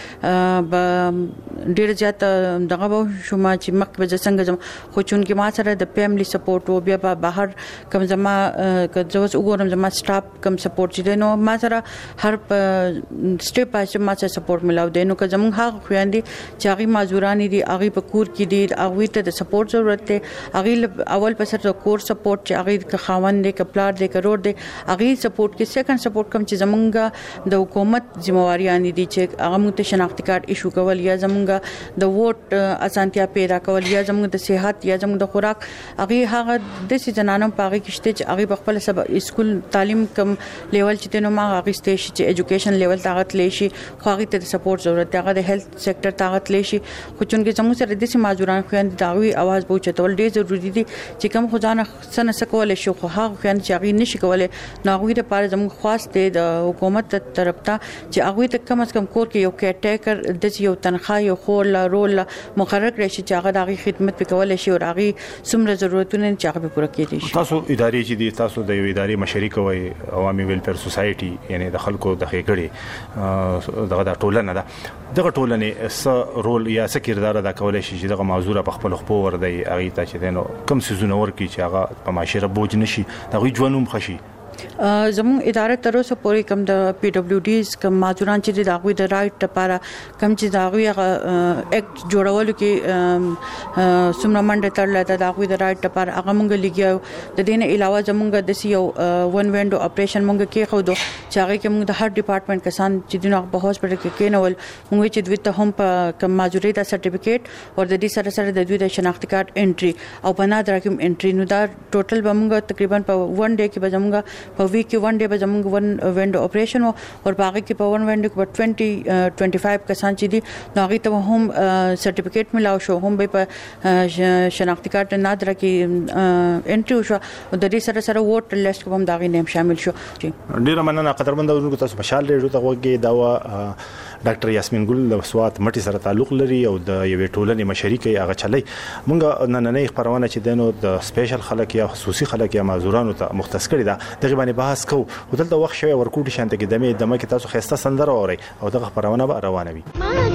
باندې ډیر زیات دغه به شوما چې مخ به څنګه زم خو چون کې ما سره د فیملی سپورټ او بیا په بهر کم زما که زوس وګورم زما سټاف کم سپورټ چې نو ما سره هر سټیپ پاسه ما څه سپورټ ملاو دي نو که زموږ هغه خويندې چې هغه معذورانی دي هغه په کور کې دي هغه ته د سپورټ ضرورت دی هغه اول په سر د کور سپورټ چې هغه که خاوند دی که پلار دی که رور دی هغه سپورټ کې سیکنډ سپورټ کم چې زموږ د حکومت ذمہواریان دي چې هغه موږ ته شناختی کارت ایشو کول یا زموږ د ووټ اسانتیا پیدا کول یا زموږ د صحت یا زموږ د خوراک هغه د سيزنانو پاغي کشته چې هغه په خپل سبا اسکول تعلیم کم لیول چې نو ما هغه ستې چې ایجوکیشن لیول طاقت لشي خو هغه ته سپورټ ضرورت هغه د هیلث سېکټر طاقت لشي خو چونکه زموږ سره د سي معذوران خويند داوی आवाज پوښتول ډېر ضروری دي چې کوم خدانه سن سکول شي خو هغه خويند چې هغه نشي کولای نو هغه لپاره زموږ خاص د حکومت طرف ته چې هغه ته کم از کم کور کې یو کېټیکر د یو تنخواه یو خور لا رول مقرر کړی شي چې هغه دغه خدمت وکول شي او هغه څومره ضرورتونه چې هغه پوره کړي شي. تاسو ادارې چې دي تاسو د یو ادارې مشري کوي عوامي ویلفیر سوسایټي یعنی د خلکو د خېګړي دغه ټولنه ده دغه ټولنه س رول یا س کردار ادا کولای شي چې دغه موضوع په خپل خپل ور دی هغه ته چې دینو کم سيزونه ورکی چې هغه په معاشره بوج نشي دغه ژوندوم خشي زموږ اداره تر اوسه پورې کوم د پی ډبلیو ډیز کوم معذوران چې د هغوی د رائټ لپاره کوم چې د هغوی اکټ جوړولو کې څومره منډه تړلې ده د هغوی د رائټ لپاره هغه موږ لګیاو. د دې نه علاوه زموږ د یو ون وینډو اپریشن موږ کې خو چې هغه کې موږ د هر ډپارټمنټ کسان چې دغه په هاسپټل کې کېنول موږ چې دوی ته هم په کوم معذوري دا سرټیفیکیټ او د دې سره سره د دوی د شناختی کارت انټري او بنا درکم انټري نو دا ټوټل به موږ تقریبا په ون ډے کې به موږ په ویک کې ون ډے به موږ ون وینډو اپریشن او باقي کې په ون وینډو کې 25 کسان چې دي هغه ته هم سرټیفیکیټ ملاو شو هم به په شناختی کارت نه درکې انټري شو او د دې سره سره ووټ لیست کې هم دا غي نیم شامل شو. ډیره مننه قدرمن اورونکو تاسو مشال ریډیو ته وګورئ دا ډاکټر یاسمین ګل د سوات مټي سره تعلق لري او د یوې ټولنې مشري کوي هغه چلای مونږ نننې خبرونه چې دنو د سپیشل خلک یا خصوصي خلک یا معذورانو ته مختص کړي دا دغه باندې بحث کوو او دلته وخت شوی ورکوټي شانته کې دمه کې تاسو خسته سندره اوري او دغه خبرونه به روانه وي.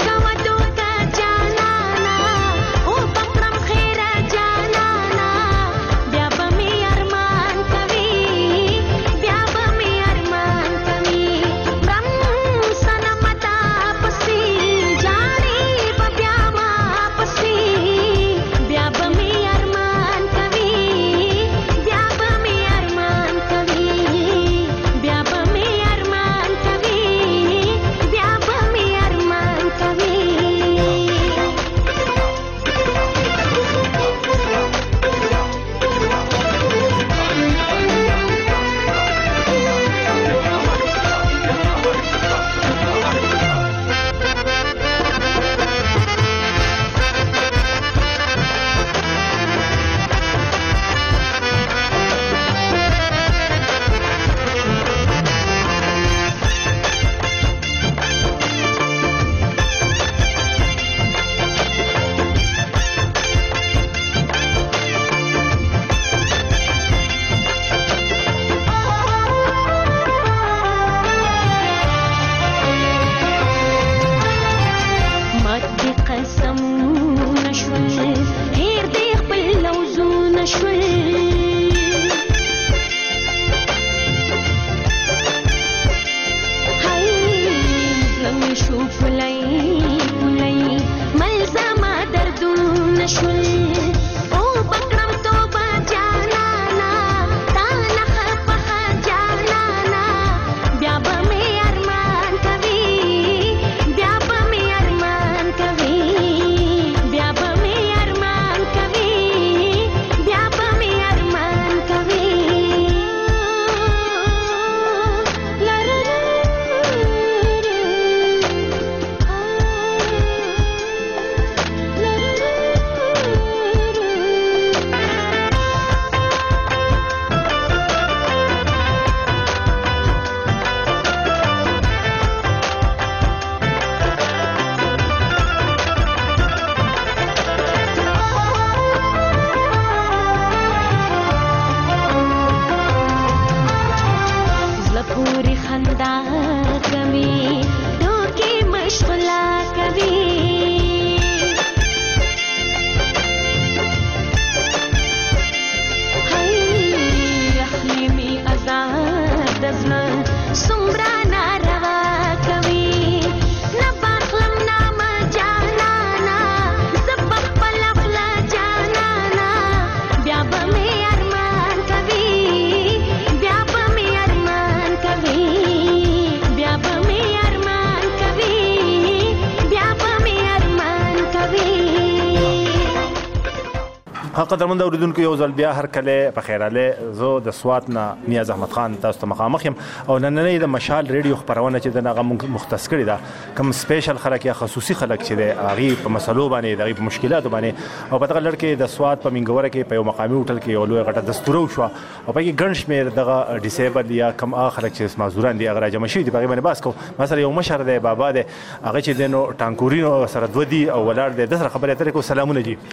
قدرمن اوریدونکو یو ځل بیا هر کله په خیراله زه د سوات نه نیاز احمد خان تاسو ته مخامخ یم او نننې د مشال ریډیو خبرونه چې دغه مختص کړی دا کوم سپیشل خلک یا خصوصي خلک چې د هغه په مسلو باندې د مشکلاتو باندې او په دغه لړ کې د سوات په منګوره کې په یو مقامي هوټل کې یو لوی غټه دستور وشو او په کې ګڼ شمېر دغه ډیسیبل یا کوم خلک چې معذوران دي هغه راجم شوي دي په باندې باس کو مثلا یو مشر دی بابا دی هغه چې دنو ټانکورینو سره دوه دي او ولر دی د سره خبرې اترې کو سلامونه جی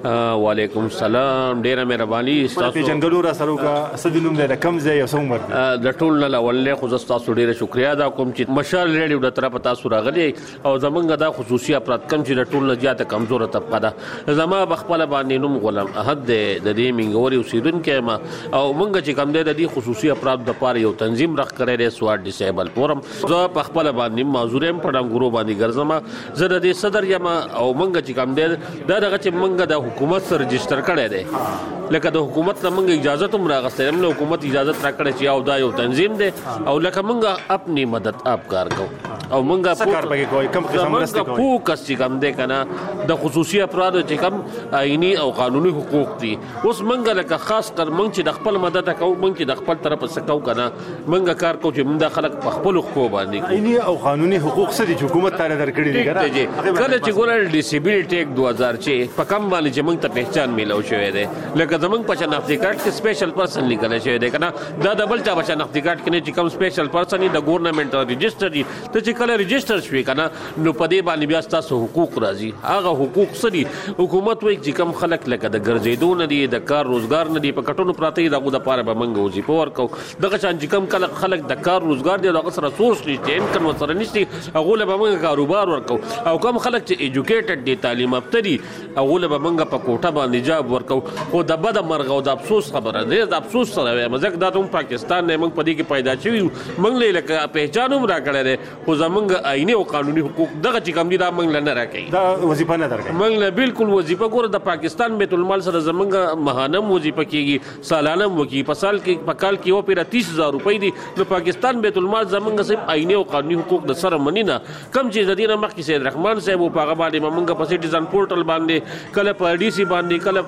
وعلیکم السلام ډیره مهرباني تاسو په جنګلو را سره کا سدینوم د کم ځای یو څومره د ټول نه ولله خو تاسو ډیره شکریا ادا کوم چې مشال ریډیو د طرف تاسو راغلي او زمونږ د خصوصي افراد کم چې د ټول نه زیاته کمزوره طبقه ده زما بخپل باندې نوم غلام احد د دې منګوري اوسیدونکو ما او مونږ چې کم د دې خصوصي افراد د پاره یو تنظیم رخ کړی دی سواد ډیسیبل فورم زه بخپل باندې معذورم په ډنګورو باندې ګرځم زه د دې صدر یم او مونږ چې کم د دغه چې مونږ د حکومت سره رجسٹر کړی دی لکه د حکومت نه مونږ اجازه هم راغسته موږ حکومت اجازه را کړی چې او دا یو تنظیم دی او لکه مونږ خپل مدد آپ کار کوو او مونږه کار پکې کوي کم قسم مرسته کوي فوکس چې کم دی کنه د خصوصي افراد چې کم آئینی او قانوني حقوق دي اوس مونږ لکه خاص کر مونږ چې د خپل مدد کوو مونږ چې د خپل طرف څخه کوو کنه مونږ کار کوو چې مونږ خلک په خپل حقوق باندې آئینی او قانوني حقوق څه دي چې حکومت تعالی درکړي دي کله چې ګورل ډیسیبিলিټي ایکټ 2000 چې په کم باندې چې مونږ ته پہچان میلاو شوې ده لکه زمونږ په شناختی کارت کې سپیشل پرسن لیکل شوی دی کنه دا د بل چا په شناختی کارت کې چې کوم سپیشل پرسن د ګورنمنت رجسٹر دي ته چې کله رجسٹر شوی کنه نو په دې باندې بیا تاسو حقوق راځي هغه حقوق سړي حکومت وایي چې کم خلک لکه د ګرځېدو نه دي د کار روزګار نه دي په کټونو پراته دي دغه د پاره به منګو وځي په ورکو دغه شان چې کم خلک د کار روزګار دي دغه سره سورس نشته انکم سره نشته هغه له به منګ کاروبار ورکو او کم خلک چې ایجوکیټډ دي تعلیم یافته دي هغه له به منګ په کوټه باندې جاب ورکو خو د بد مرغ او د افسوس خبره ده د افسوس سره مزګ دا ته پاکستان نه موږ پدې کې پیدا شوی موږ له لکه پہچانوم را کړل خو زمونږ آئینی او قانوني حقوق دغه چې کوم دي دا موږ نه راکې دا وظیفه نه درکې موږ له بالکل وظیفه ګوره د پاکستان بیت المال سره زمونږ ماهانه وظیفه کیږي سالانه وکی په سال کې په کال کې او پیرا 30000 روپۍ دي د پاکستان بیت المال زمونږ صرف آئینی او قانوني حقوق د سره منینه کم چې د دینه مخکې سید رحمان صاحب په هغه باندې موږ په سټیزن پورټل باندې کله په ډي سي باندې کله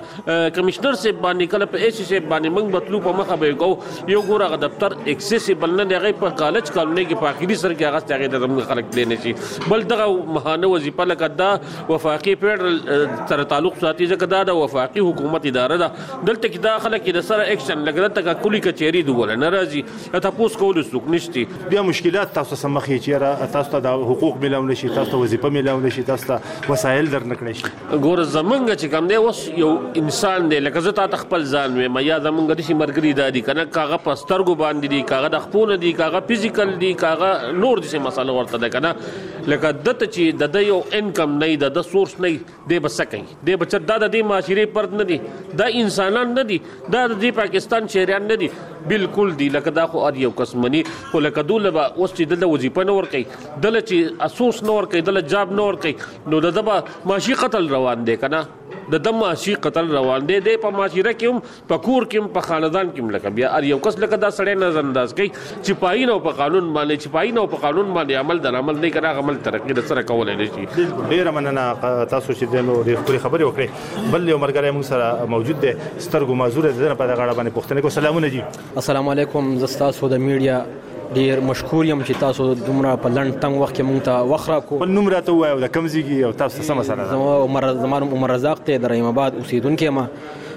په کمشنر سے باندې کله په ایس سی باندې موږ بتلو په مخه به کو یو ګوره دفتر ایکسیسیبل نه دی په کالج کالونی کې په اخیری سر کې هغه ستغه د زموږ خلک دی نشي بل دغه مهانه وظیفه لکه دا وفاقي فدرال سره تعلق ساتي ځکه دا د وفاقي حکومت اداره ده دلته کې دا خلک د سره اکشن لګره تک کلی کچېری دی ول نه راځي تاسو کول څوک نشتی بیا مشکلات تاسو سمخې چې تاسو ته د حقوق ملاو نشي تاسو ته وظیفه ملاو نشي تاسو ته وسایل درنکړي شي ګوره زمونږ چې کوم دی اوس یو انسان دی لکه زه تا خپل ځان مې یا زمونږ د شي مرګري دادی کنه کاغه پسترګو باندې دي کاغه د خپونه دي کاغه فزیکل دي کاغه نور دي مسله ورته ده کنه لکه دته چې د یو انکم نه د سورس نه دی بس کوي دی بچ د معاشري پرد نه دي دا انسانان نه دي دا د پاکستان شهريان نه دي بالکل دي لکه دا خو یو قسمني خو لکه دوله به اوس چې د وظیفه نه ور کوي دله چې اسوس نه ور کوي دله جاب نه ور کوي نو دغه معاشي قتل روان دي کنه د معاشي قتل روان دي په معاشره کې هم په کور کې هم په خاندان کې هم لکه بیا یو کس لکه دا سړی نظر انداز کوي چې پای نه په قانون باندې چې پای نه په قانون باندې عمل در عمل نه کوي عمل ترقی د سره کولای نشي ډیر مننه تاسو چې د نو ډیر خبرې وکړې بل یو مرګره موږ سره موجود دي سترګو معذور دي په دغه اړه باندې پوښتنه کوم سلامونه جی السلام علیکم زستا سو د میډیا ډیر مشکور یم چې تاسو دومره په لند تنگ وخت کې مونږ ته وخره کو په نوم راته وایو د کمزګي او تاسو سم مسله زموږ عمر رزاق ته د رحیم آباد اوسیدونکو ما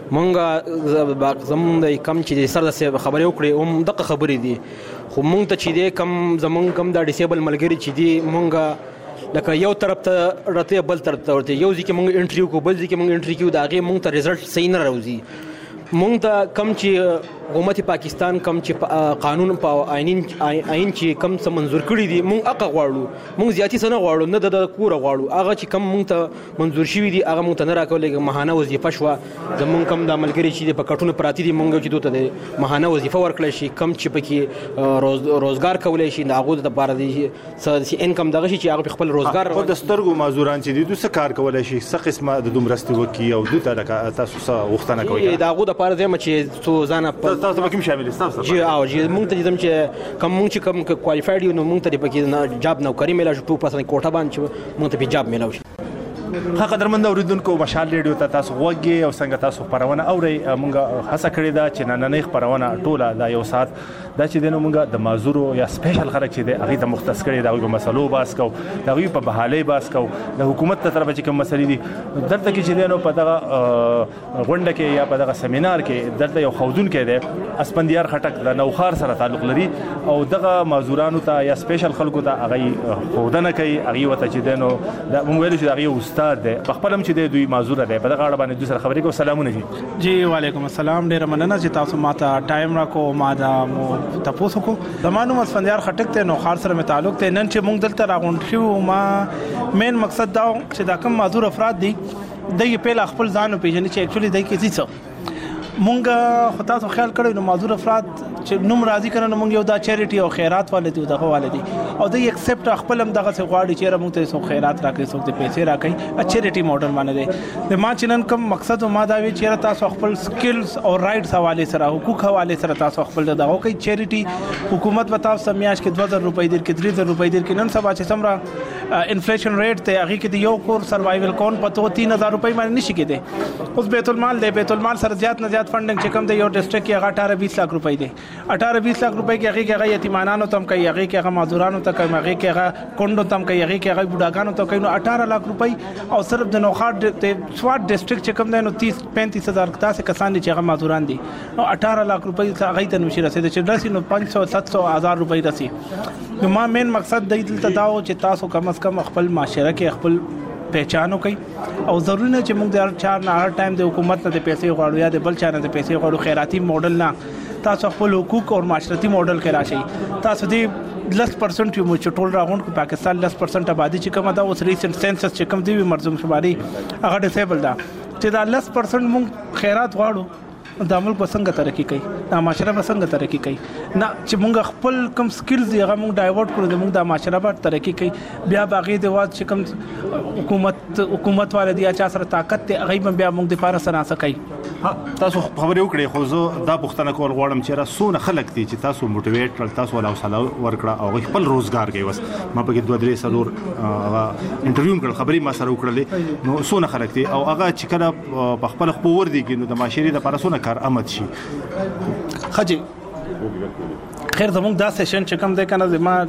مونږ زموږ د کم چې سر د خبرې وکړې هم دغه خبرې دي خو مونږ ته چې دې کم زمونږ کم د ډیسیبل ملګری چې دي مونږ لکه یو طرف ته رته بل طرف ته ورته یو ځکه مونږ انټریو کو بل ځکه مونږ انټریو دا غي مونږ ته رزلټ صحیح نه راوځي مونږ ته کم چې حکومت پاکستان کم چې قانون په آئین چې کم څه منظور کړی دي مونږ هغه غواړو مونږ زیاتی څه نه غواړو نه د کور غواړو هغه چې کم مونږ ته منظور شوی دي هغه مونږ ته نه راکولې ماهانه وظیفه شو زمونږ کم د عملګری چې په کټونو پراتی دي مونږ چې دوته د ماهانه وظیفه ورکړل شي کم چې پکې روزګار کولای شي د هغه د لپاره دي څه انکم دغه شي چې هغه خپل روزګار او د سترګو معذوران چې دي څه کار کولای شي څه قسمه د دومرستي وکي او دوته تاسو څه وختنه کوي دا هغه د لپاره زما چې څو ځانه تاسو به کوم شامل تاسو جی او جی مونږ ته دم چې کوم مونږ چې کوم کوالیفاید یو نو مونږ ته پکې جاب نوکری ملا شو 2% کوټه باندې مونږ ته په جاب ملا شي قدرمن اوریدونکو مشال ریډیو ته تاسو وګورئ او څنګه تاسو خبرونه اورئ مونږه هڅه کړې ده چې نننۍ خبرونه ټوله د یو ساعت دا چې دنه موږ د معذورو یا سپیشل خلک چې د هغه ته مختص کړي دا په مسلو باس کو دا په بحالي باس کو د حکومت تر طرف چې کوم مسلې دي دلته کې چې دنه په دغه غونډه کې یا په دغه سیمینار کې دلته یو خوځون کې دی اسپندیار خټک د نوخار سره تعلق لري او دغه معذورانو ته یا سپیشل خلکو ته هغه خودنه کوي هغه وته چې دنه د موږ ویل چې هغه استاد دی په خپلم چې دوی معذور دی په دغه اړه باندې دوی سره خبرې کوو. سلامونه جی وعلیکم السلام ډیر مننه چې تاسو ماته ټایم راکو ما دا تاسو کو زمانو اسفندیار خټک ته نو خار سره تعلق ته نن چې موږ دلته راغونډ شو ما مین مقصد دا چې دا کوم معذور افراد دي د په خپل ځان پیژنې چې اکچولی دای کې څه مونږ خو تاسو خیال کړئ نو معذور افراد چې نوم راضي کنه نو مونږ یو دا چیریټي او خیرات والے دي دغه والے دي او د ایکسپټ خپل هم دغه څه غواړي چې موږ ته سو خیرات راکړي سو د پیسې راکړي چیریټي موډل باندې دي د ما چنن کوم مقصد ما دا وی چې تاسو خپل سکلز او رائټس حواله سره حقوق حواله سره تاسو خپل دغه کوي چیریټي حکومت وتاو سمیاش کې 2000 روپۍ در کې 3000 روپۍ در کې نن سبا چې سمرا انفلیشن ریټ ته هغه کې یو کور سروایوال کون پتو 3000 روپۍ باندې نشي کېده اوس بیت المال دی بیت المال سره زیات نه زیات فندنګ چې کم دی یو ډیسټریکټ کې هغه 18-20 لک روپۍ دی 18-20 لک روپۍ کې هغه یتیمانانو تم کوي هغه کې هغه معذورانو ته کوي هغه کې هغه کونډو تم کوي هغه کې هغه بوډاګانو ته کوي نو 18 لک روپۍ او صرف د نوخار د سواد ډیسټریکټ چې کم دی نو 30-35 هزار تاسو کسان چې هغه معذوران دي نو 18 لک روپۍ هغه ته نشي رسیدي چې رسي نو 500-700 هزار روپۍ رسي نو ما مین مقصد د دې تداو چې تاسو کم از کم خپل معاشره کې خپل پہچانو کوي او ضروري نه چې موږ د هر چار نه هر ټایم د حکومت نه د پیسې غواړو یا د بل چا نه د پیسې غواړو خیراتی موډل نه تاسو خپل حقوق او معاشرتي موډل کې راشي تاسو دې 10% یو چې ټول راغونډ کو پاکستان 10% آبادی چې کومه دا اوس ریسنت سنسس چې کوم دی مرزم شماري هغه ډیسیبل دا چې دا 10% موږ خیرات غواړو د ملک وسنګ ترقی کوي د معاشره وسنګ ترقی کوي نه چې موږ خپل کم سکلز دی هغه موږ ډایورټ کړو د موږ د معاشره په ترقی کوي بیا باغې د واد چې کم حکومت والے دی چا سره طاقت ته هغه بیا موږ د پاره سره سکي تاسو خبرې وکړې خو زه دا پوښتنه کول غواړم چې را سونه خلک دي چې تاسو موټیویټ کړل تاسو ولا حوصله ورکړه او خپل روزګار کوي وس ما په کې 2-3 سلور انټرویو کړل خبرې ما سره وکړلې نو سونه خلک دي او هغه چې کله په خپل خپور دي کې نو د معاشري د پاره سونه کار آمد شي خجی خیر زموږ دا سیشن چې کوم دی کنه ما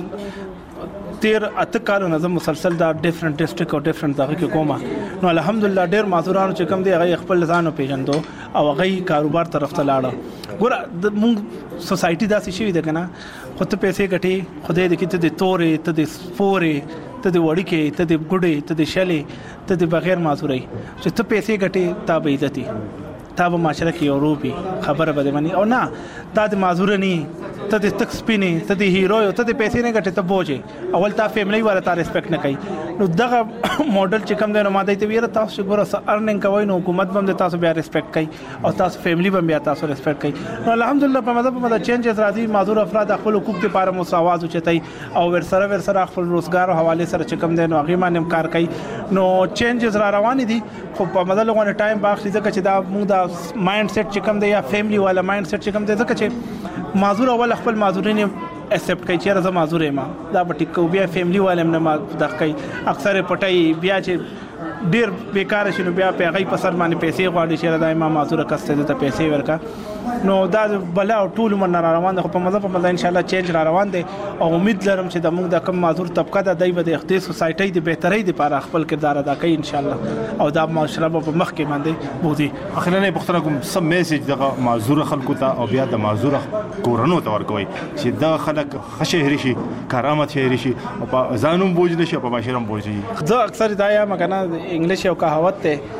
13 کالو نه مسلسل دا ډیفرنٹ ډیسټریکټ او ډیفرنٹ دغه کې کومه نو الحمدلله ډیر معذورانو چې کوم دی هغه خپل ځان پیژندو او هغه کاروبار طرف ته لاړ ګوره د موږ سوسایټي داسې شي ده کنه خو ته پیسې ګټي خدای دې کې ته د تورې ته د سپورې ته د وړي کې ته د ګډې ته د شلې ته د بغیر معذوري چې ته پیسې ګټي تا به عزتي تا به معاشره کې اوروبي خبره بده مني او نه تا د معذور نه ته د تک سپینی ته د هیرو ته د پیسې نه ګټه ته بوجه اول تا فیملی ولا تا ریسپیکټ نه کوي نو دغه موډل چې کوم دی نو ماده ته ویره تاسو ګوره ارننګ کوي نو حکومت هم تاسو بیا ریسپیکټ کوي او تاسو فیملی هم بیا تاسو ریسپیکټ کوي نو الحمدلله په مذهب چینجز راځي معذور افراد خپل حقوق لپاره مساوات اوچتای او ور سره خپل روزګار حواله سره چې کوم دی نو هغه باندې کار کوي نو چینجز را روان دي خو په مدل غوونه ټایم باخلي ځکه چې دا موږ دا مایند سیټ چې کوم دی یا فیملی والا مایند سیټ چې کوم دی ځکه چې معذور اول خپل معذورین ایکسپټ کوي چې زه معذور یم دا به ټیک کو بیا فیملی والم نه ما دغه کوي اکثر پټای بیا چې ډیر بیکار شنو بیا په غي په سر باندې پیسې غواړي چې دا ما معذور کسته ته پیسې ورکا نو دا بلا او ټول من را روان دي خو په مزه په ان شاء الله چینج را روان دي او امید لرم چې د موږ د کم معذور طبقه د دای به د اختیار سوسایټي د بهتري لپاره خپل کردار ادا کوي ان شاء الله او دا معاشره په مخ کې باندې بودي اخرنه پښتنه کوم سم میسج د معذور خلکو ته او بیا د معذور کورونو ته ورکوي چې دا خلک خشهري شي کرامت شي او په ځانوم بوج نشي په معاشره بوج شي زه اکثر دا یا مګنه انګلیش یو کہاوت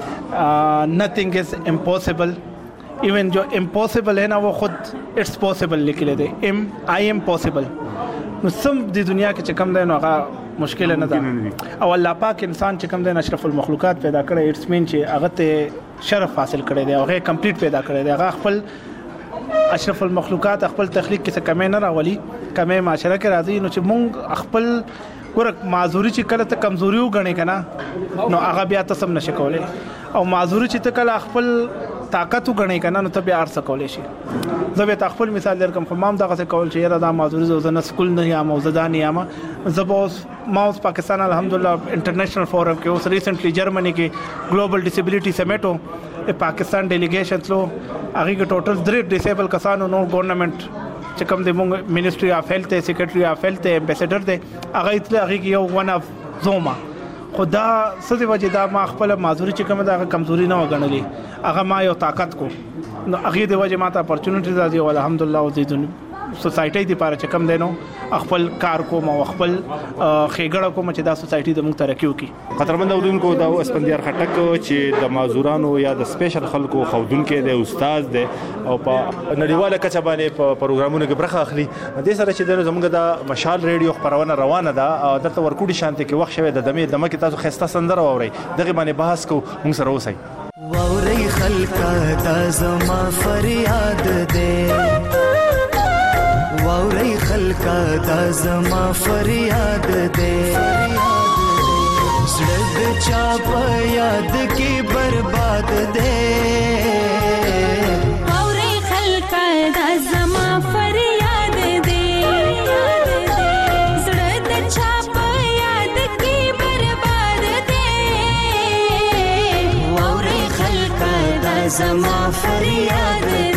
ته nothing is impossible ایون جو امپوسیبل ہے نا وہ خود اٹس پاسبل لیکل دے I am possible نو سم د دنیا کې چې کم دی نو هغه مشکل نه ده او الله پاک انسان چې کم دی اشرف المخلوقات پیدا کړی اټس مین چې هغه ته شرف حاصل کړی دی او هغه کمپلیټ پیدا کړی دی هغه خپل اشرف المخلوقات خپل تخلیق کې څه کمې نه راولي کمې معاشره کې راځي نو چې مونږ خپل ګوره معذوري چې کله ته کمزوري وګڼې کنه نو هغه بیا ته سم نشي کولای او معذوري چې ته کله خپل طاقت وګڼې کنه نو ته بیا ارڅ کولای شي زه به خپل مثال درکم خو مام دغه څه کول چې یاره دا معذوري زه نه سکول نه یم او زه نه یم زه اوس پاکستان الحمدلله انټرنیشنل فورم کې اوس ریسنټلی جرمني کې ګلوبل ډیسیبিলিټي سمیټ پاکستان ډیلیګیشن تلو هغه کې ټوټل 3 ډیسیبل کسانو نو ګورنمنت چې کوم د مونږ منیسټري اف هیلث ته سیکریټري اف هیلث ته امبیسډر ته هغه اتل هغه یو ون اف زوما خدا سدي وجه دا ما خپل معذوري چې کوم دا کمزوري نه وګڼلې هغه ما یو طاقت کو نو هغه د وجه ماته اپورتونټی راځي او الحمدلله او د سوسایټي د لپاره چې کم دینو خپل کار کوم او خپل خېګړه کوم چې دا سوسایټي د موږ ترقی وکي. قدرمن اوریدونکو دا اسپندیار خټک چې د معذورانو یا د سپیشل خلکو خودونکو د استاد دی او په نړیواله کچه باندې په پروګرامونو کې برخه اخلي. د سره چې زموږ د مشال ریډیو خبرونه روانه ده درته ورکوټي شانتي کې وخت شوی د دمه دمه کې تاسو خسته سندره واوري دغه باندې بحث کو موږ سره اوسئ. واوري خلکا دا زما فریاد ده واوري خلکا دا زما فریاد ده زړه چا په یاد کې برباد ده واوري خلکا دا زما فریاد ده زړه چا په یاد کې برباد ده واوري خلکا دا زما فریاد ده.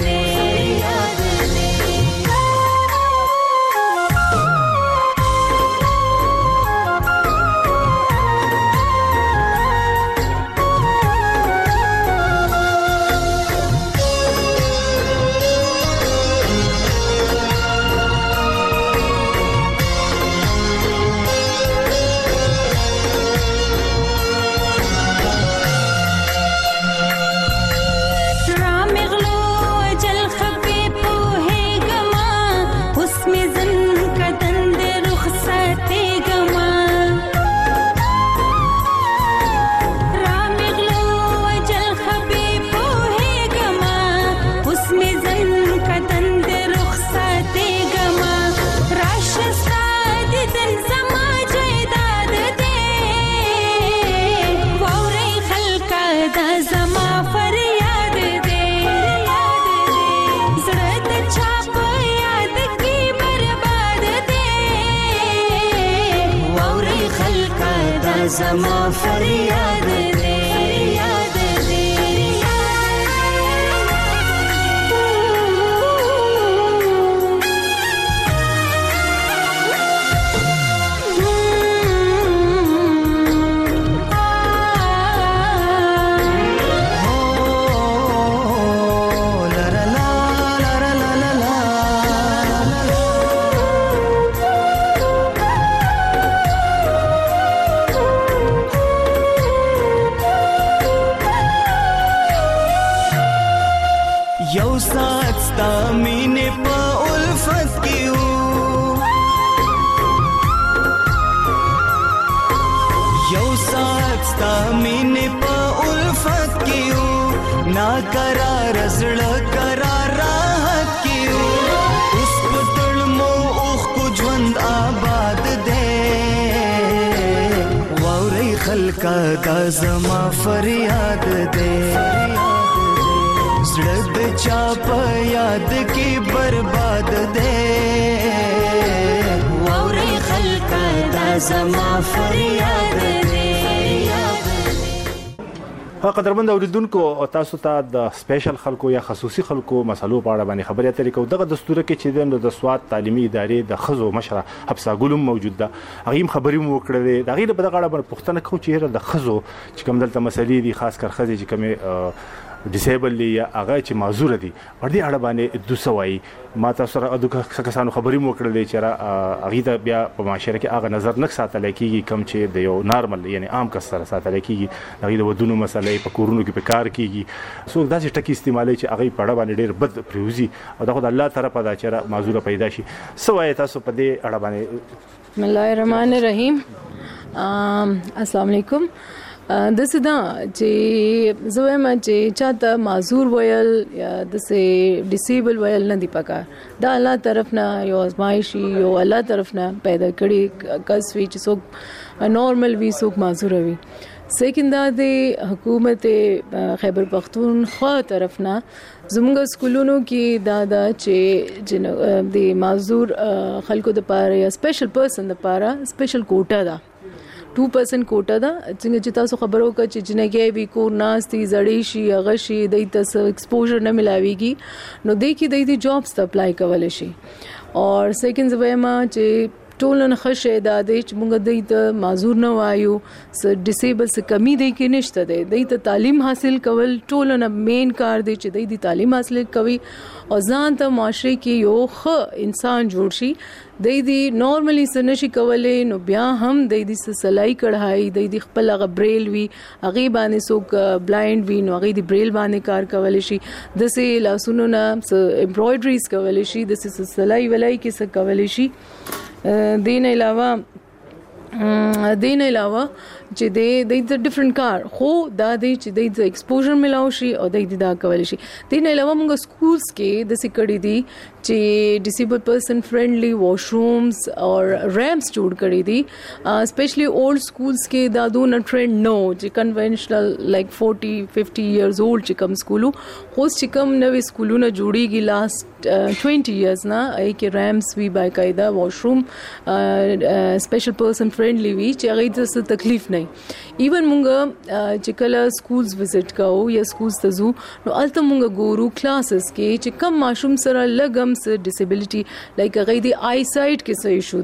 زما فریاد ده करार زړه قرار راحت کیو اوس پتل مو اوخ کو ژوند آباد ده واوري خلکا دا زما فریاد ده زړه د چا په یاد کې برباد ده واوري خلکا دا زما فریاد ده. قدرمن اوریدونکو تاسو ته د سپیشل خلکو یا خصوصي خلکو مسلو په اړه باندې خبرې اترې کوو. دغه دستور کې چې د سواد تعلیمي ادارې د خزو مشره حفصه ګلم موجود ده هغه خبرې مو وکړلې د هغه په دغه اړه پوښتنه کوو چې د خزو چې کوم دلته مسلې دي خاص کر خزې چې کومه ډیسیبل یا هغه چې معذور دي ور دي اړه باندې دوسوي ما تاسو سره د کسانو خبرې مو کړلې چې هغه ته بیا په معاشره کې هغه نظر نه ساتل کیږي کم چې د یو نارمل یعنی عام کس سره ساتل کیږي هغه د ودونو مسلې په کورونو کې په کار کیږي سو داسې ټکی استعمالي چې هغه په اړه باندې ډېر بد پریوزي او دغه الله طرفه دا چې معذور پیدا شي سوای تاسو په دې اړه باندې. بسم الله الرحمن الرحیم. السلام علیکم. د سدا چې زوی ما چې چاته معذور ویل یا د سه ډیسیبل ویل نه دی پکار دا الله طرف نه یو ازمایشي یو الله طرف نه پیدا کړي کس وی چې څوک نورمال وی څوک معذور وي. سیکنډ د حکومت خیبر پختونخوا طرف نه زموږ سکولونو کې دا چې د معذور خلکو د لپاره یا سپیشل پرسن د لپاره سپیشل کوټا ده 2% کوټه ده څنګه چې تاسو خبرو کا چې جنګي وی کور ناستي زړې شي هغه شي د تاسو ایکسپوژر نه ملاويږي نو د کې د جابس ته اپلای کول شي اور سیکنډ زویما چې ټولن خشه د دې چې موږ د معذور نه وایو س ډیسیبل س کمی دی کې نشته دی د تعلیم حاصل کول ټولن مین کار دی چې د تعلیم حاصل کوي او ځان ته معاشره کې یو ښه انسان جوړ شي د نورمالي سنشي کولې نو بیا هم د سلای کړهاي د خپل غ بریل وی اغه باندې سوک بلایند وی نو اغه د بریل باندې کار کول شي د سه لاسونو نه امبرايډریز کول شي د سلای ولای کې څه کول شي دین علاوه چې د ډیفرنٹ کار خو دا د چې د ایکسپوژر ملاو شي او د دا کول شي دین علاوه موږ سکولز کې د سکړې دي چې ډیسیبل پرسن فرندلی واشرومز او رامپس جوړ کړی دي سپیشلی اولډ سکولز کې دا دونه ټرند نو چې کنونشنل لایک 40-50 ایئرز اولډ چې کوم سکولو خو چې کوم نوې سکولونه جوړیږي لاست 20 ایئرز نه ای کې رامپس وی باقاعده واشروم سپیشل پرسن فرندلی وی چې هغه ته تکلیف نه ایون مونږ چې کله سکولز وزټ کوو یا سکولز ته ځو نو الته مونږ ګورو کلاسز کې چې کم ماشوم سره لګم سره ډیسیبিলিټي لایک هغه دی آی سایټ کې څه ایشو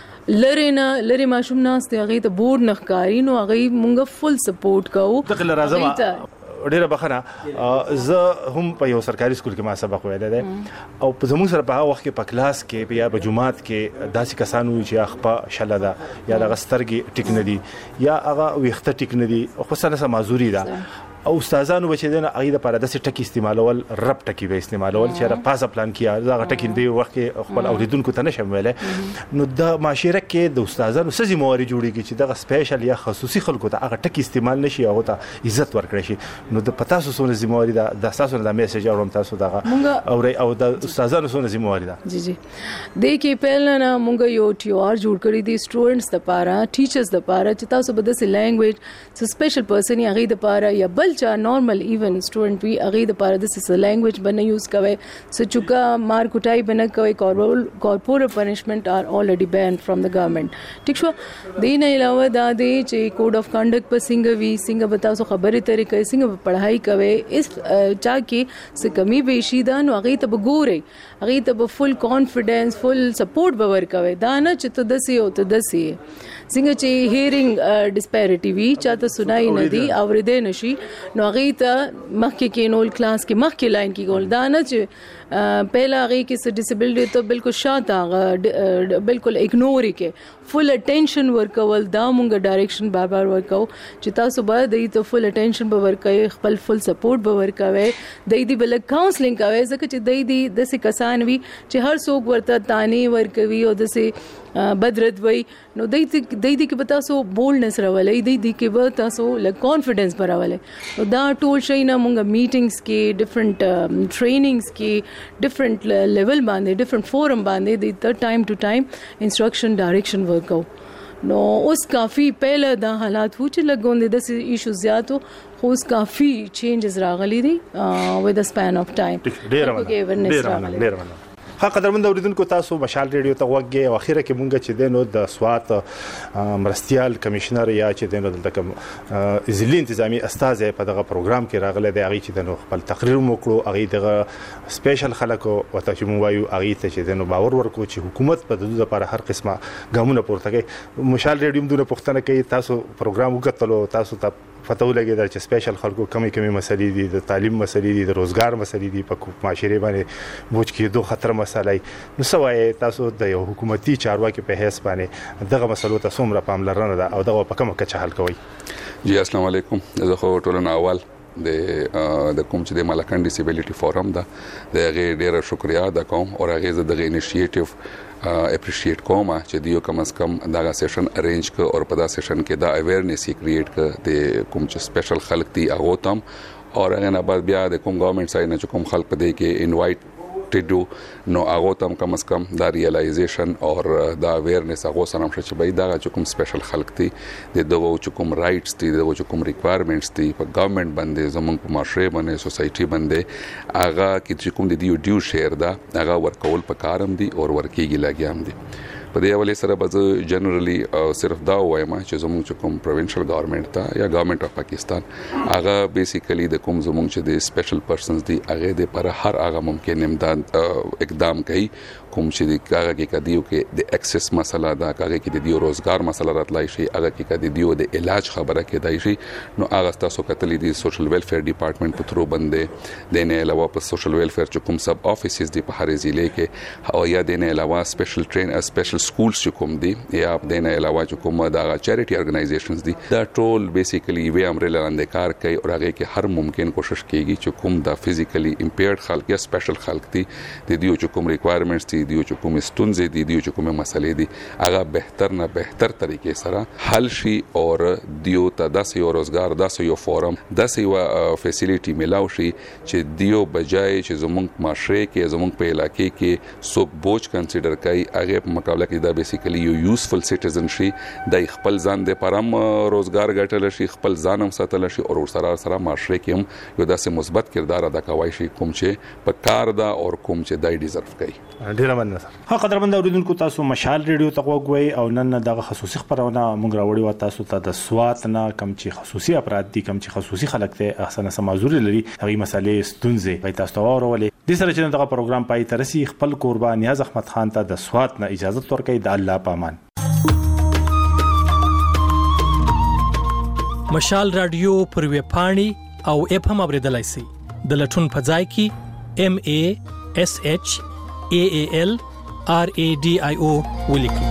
دی لری ماشوم ناشته هغه ته بورډ نخکاری نو هغه مونږ فل سپورټ کوو دغه راځه ډیره بخنه زه هم په یو سرکاري سکول کې ما سبق ویل دي او په زموږ سره په هغه وخت کې په کلاس کې یا په جمعات کې داسې کسانو چې اخپه شله ده یا د غسترګي ټیک نه دي یا هغه ویخته ټیک نه دي خو سره معذوري ده او استادانو بچی دنه اغه د پاره د ټکی استعمالول رب ټکی به استعمالول چې را پاسه پلان کیا دا ټکی دی وخت خپل اوریدونکو ته نشم ویلې نو د معاشره کې د استادانو سزي مواري جوړیږي چې د سپیشل یا خصوصي خلکو ته هغه ټکی استعمال نشي او ته عزت ورکړي شي نو د پتا سونه زمواري د تاسو د میسج اورم تاسو دغه او د استادانو سونه زمواري ده جی د کې پهل نه مونږ یو ټي آر جوړ کړی دي سټوډنټس لپاره ټیچرز لپاره چې تاسو به د لینګویج سپیشل پرسن یا غي د لپاره یا بل چا نارمل ایون سټوډنټ وی اغه د پاره د لینګویج باندې یوز کوي سچوکا مار کوټای باندې کوي کارپوریټ پنیشمنٹ آر already banned from the government ٹھیک شو دین علاوه دا دی چې کوډ اف کنډکټ په څنګه بتاو سو خبرې طریقې څنګه پڑھائی کوي اس چا کې څه کمی بیشي دا نو اغه ته وګوري اغه ته فل کانفیډنس فل سپورټ باور کوي دا نه چې ته دسي او ته دسي څنګه چې هیرینګ ډسپیریټي وی چاته سنای نه دی اوریدې نشي نو هغه ته مخکې کې نول کلاس کې مخکې لاین کې ګول دا نه چې پهلا هغه کې څه ډیسیبিলিټي ته بالکل شاته بالکل اګنور کې فل اټینشن ورکول دا مونږ ډایریکشن بار ورکاو چې تاسو باید د فل اټینشن به ورکوي خپل فل سپورټ به ورکوي د دې بل کاونسلینګ کوي ځکه چې د سې کسان وی چې هر څوک ورته تانی ورکوي او د سې بدرت وای نو د دې کې به تاسو بولډنس راولې د دې کې به تاسو لکه کانفیډنس راولې نو دا ټول شي نه مونږ میټینګز کې ډیفرنٹ ټریننګز کې ډیفرنٹ لیول باندې ډیفرنٹ فورم باندې د ټایم ټو ټایم انسټرکشن ډایریکشن ورکو نو اوس کافی پهله دا حالات و چې لګوندې د ایشو زیاتو خو اوس کافی چینجز راغلي دي with the span of time ډیر ها قدرمن اوریدونکو تاسو مشال ریډیو ته وګورئ او اخیره کې مونږ چې دینو د سوات مرستيال کمشنر یا چې دینو د کوم ځلې انتظامی استاد په دغه پروګرام کې راغله دی هغه چې دینو خپل تقریر وکړو هغه دغه سپیشل خلکو وته چې مو وایو هغه ته چې دینو باور ورکو چې حکومت په دغه لپاره هر قسمه ګامونه پورته کوي مشال ریډیو دونه پښتنه کوي تاسو پروګرام وکړلو تاسو ته پته ولګی چې سپیشل خلکو کمی مسلې دي د تعلیم مسلې دي د روزګار مسلې دي په معاشره باندې موج کې دوه خطر مسلې نو سوای تاسو د یو حکومتي چارواکي په هیڅ باندې دغه مسلو ته څومره پاملرنه ده او دغه په کومه کچه حل کوي جی السلام علیکم زه خو ټولنه اول د کوم چې د ملکان ډیسیبিলিټي فورم ده د غیر ډیره شکریا ادا کوم او هغه زه د انیشیټیو اپریشیټ کوم چې دیو کم از کم دا سیشن ارینج ک او په دا سیشن کې دا اویرنس کریټ ک د کوم چې سپیشل خلک دی هغه تم او هغه نه بعد بیا د کوم ګورنمنت سایډ نه کوم خلک په دې کې انوایټ ټیډو نو هغه تم کم از کم دا ریالایزیشن او دا اویرنس هغه سره هم چې بای دا کوم سپیشل خلک دي د دوه کوم رائټس دي د کوم ریکوایرمنټس دي په ګورنمنت باندې زمونږ په معاشره باندې سوسایټي باندې هغه کې چې کوم د ډیو شیر دا هغه ورکول په کارم دي او ورکیږي لګیام دي په دې حواله سره به جنرالي صرف دا وایم چې زموږ کوم پروینشل ګورنمنت ته یا ګورنمنت اف پاکستان هغه بیسیکلی د کوم زموږ چې د سپیشل پرسنز دی هغه د پر هر هغه ممکن امداد اقدام کوي کوم چې د هغه کې کدیو کې د اکسس مسله دا هغه کې د دیو روزګار مسله راتلای شي هغه کې کدی دیو د علاج خبره کې دای شي نو هغه تاسو کتلې دي سوشل ویلفیر ډپارټمنټ په ترو باندې د نه علاوه په سوشل ویلفیر چې کوم سب افیسز دی په هر ضلع کې او یا د نه علاوه سپیشل ټرین سپیشل سکولز چې کوم دي یا د نه علاوه چې کوم دا چیریټي ارګنایزیشنز دي دا ټول بیسیکلی وی امبریلا لاندې کار کوي او هغه کې هر ممکن کوشش کیږي چې کوم دا فزیکلی امپیرډ خلک یا سپیشل خلک دي د دیو چې کوم ریکوایرمنټس دي دیو چې کوم ستونزې دي دیو چې کوم مسلې دي هغه بهتر نه بهتر طریقې سره حل شي او دیو ته داسې یو روزګار داسې یو فورم داسې یو فیسیلیټي ملاو شي چې دیو بجای چې زمونږ معاشره کې زمونږ په علاقې کې څوک بوج کنسیډر کوي هغه په مقابله کې دا بیسیکلی یو یوزفل سټیزن شي د خپل ځان د پرم روزګار ګټل شي خپل ځان هم ساتل شي او سره معاشره کې هم یو داسې مثبت کردار ادا کوي شي کوم چې په کار دا او کوم چې دای ډیزرو کوي ډیر مننه سر. ها قدرمن اوریدونکو تاسو مشال ریډیو ته وګورئ او نن دغه خصوصي خبرونه موږ راوړي و تاسو ته د سوات نه کم چې خصوصي افراد دي کم چې خصوصي خلک ته احسن سمازوري لري هغه مسالې ستونزې پای تاسو ته اورولې د سره چې دغه پروګرام پای ترسي خپل قربان نیاز احمد خان ته د سوات نه اجازه ورکړي د الله پامان. مشال رادیو پر ویب پاڼې او اپ هم اوریدلای شئ د لټون په ځای کې MASHAALRADIO ولیکئ.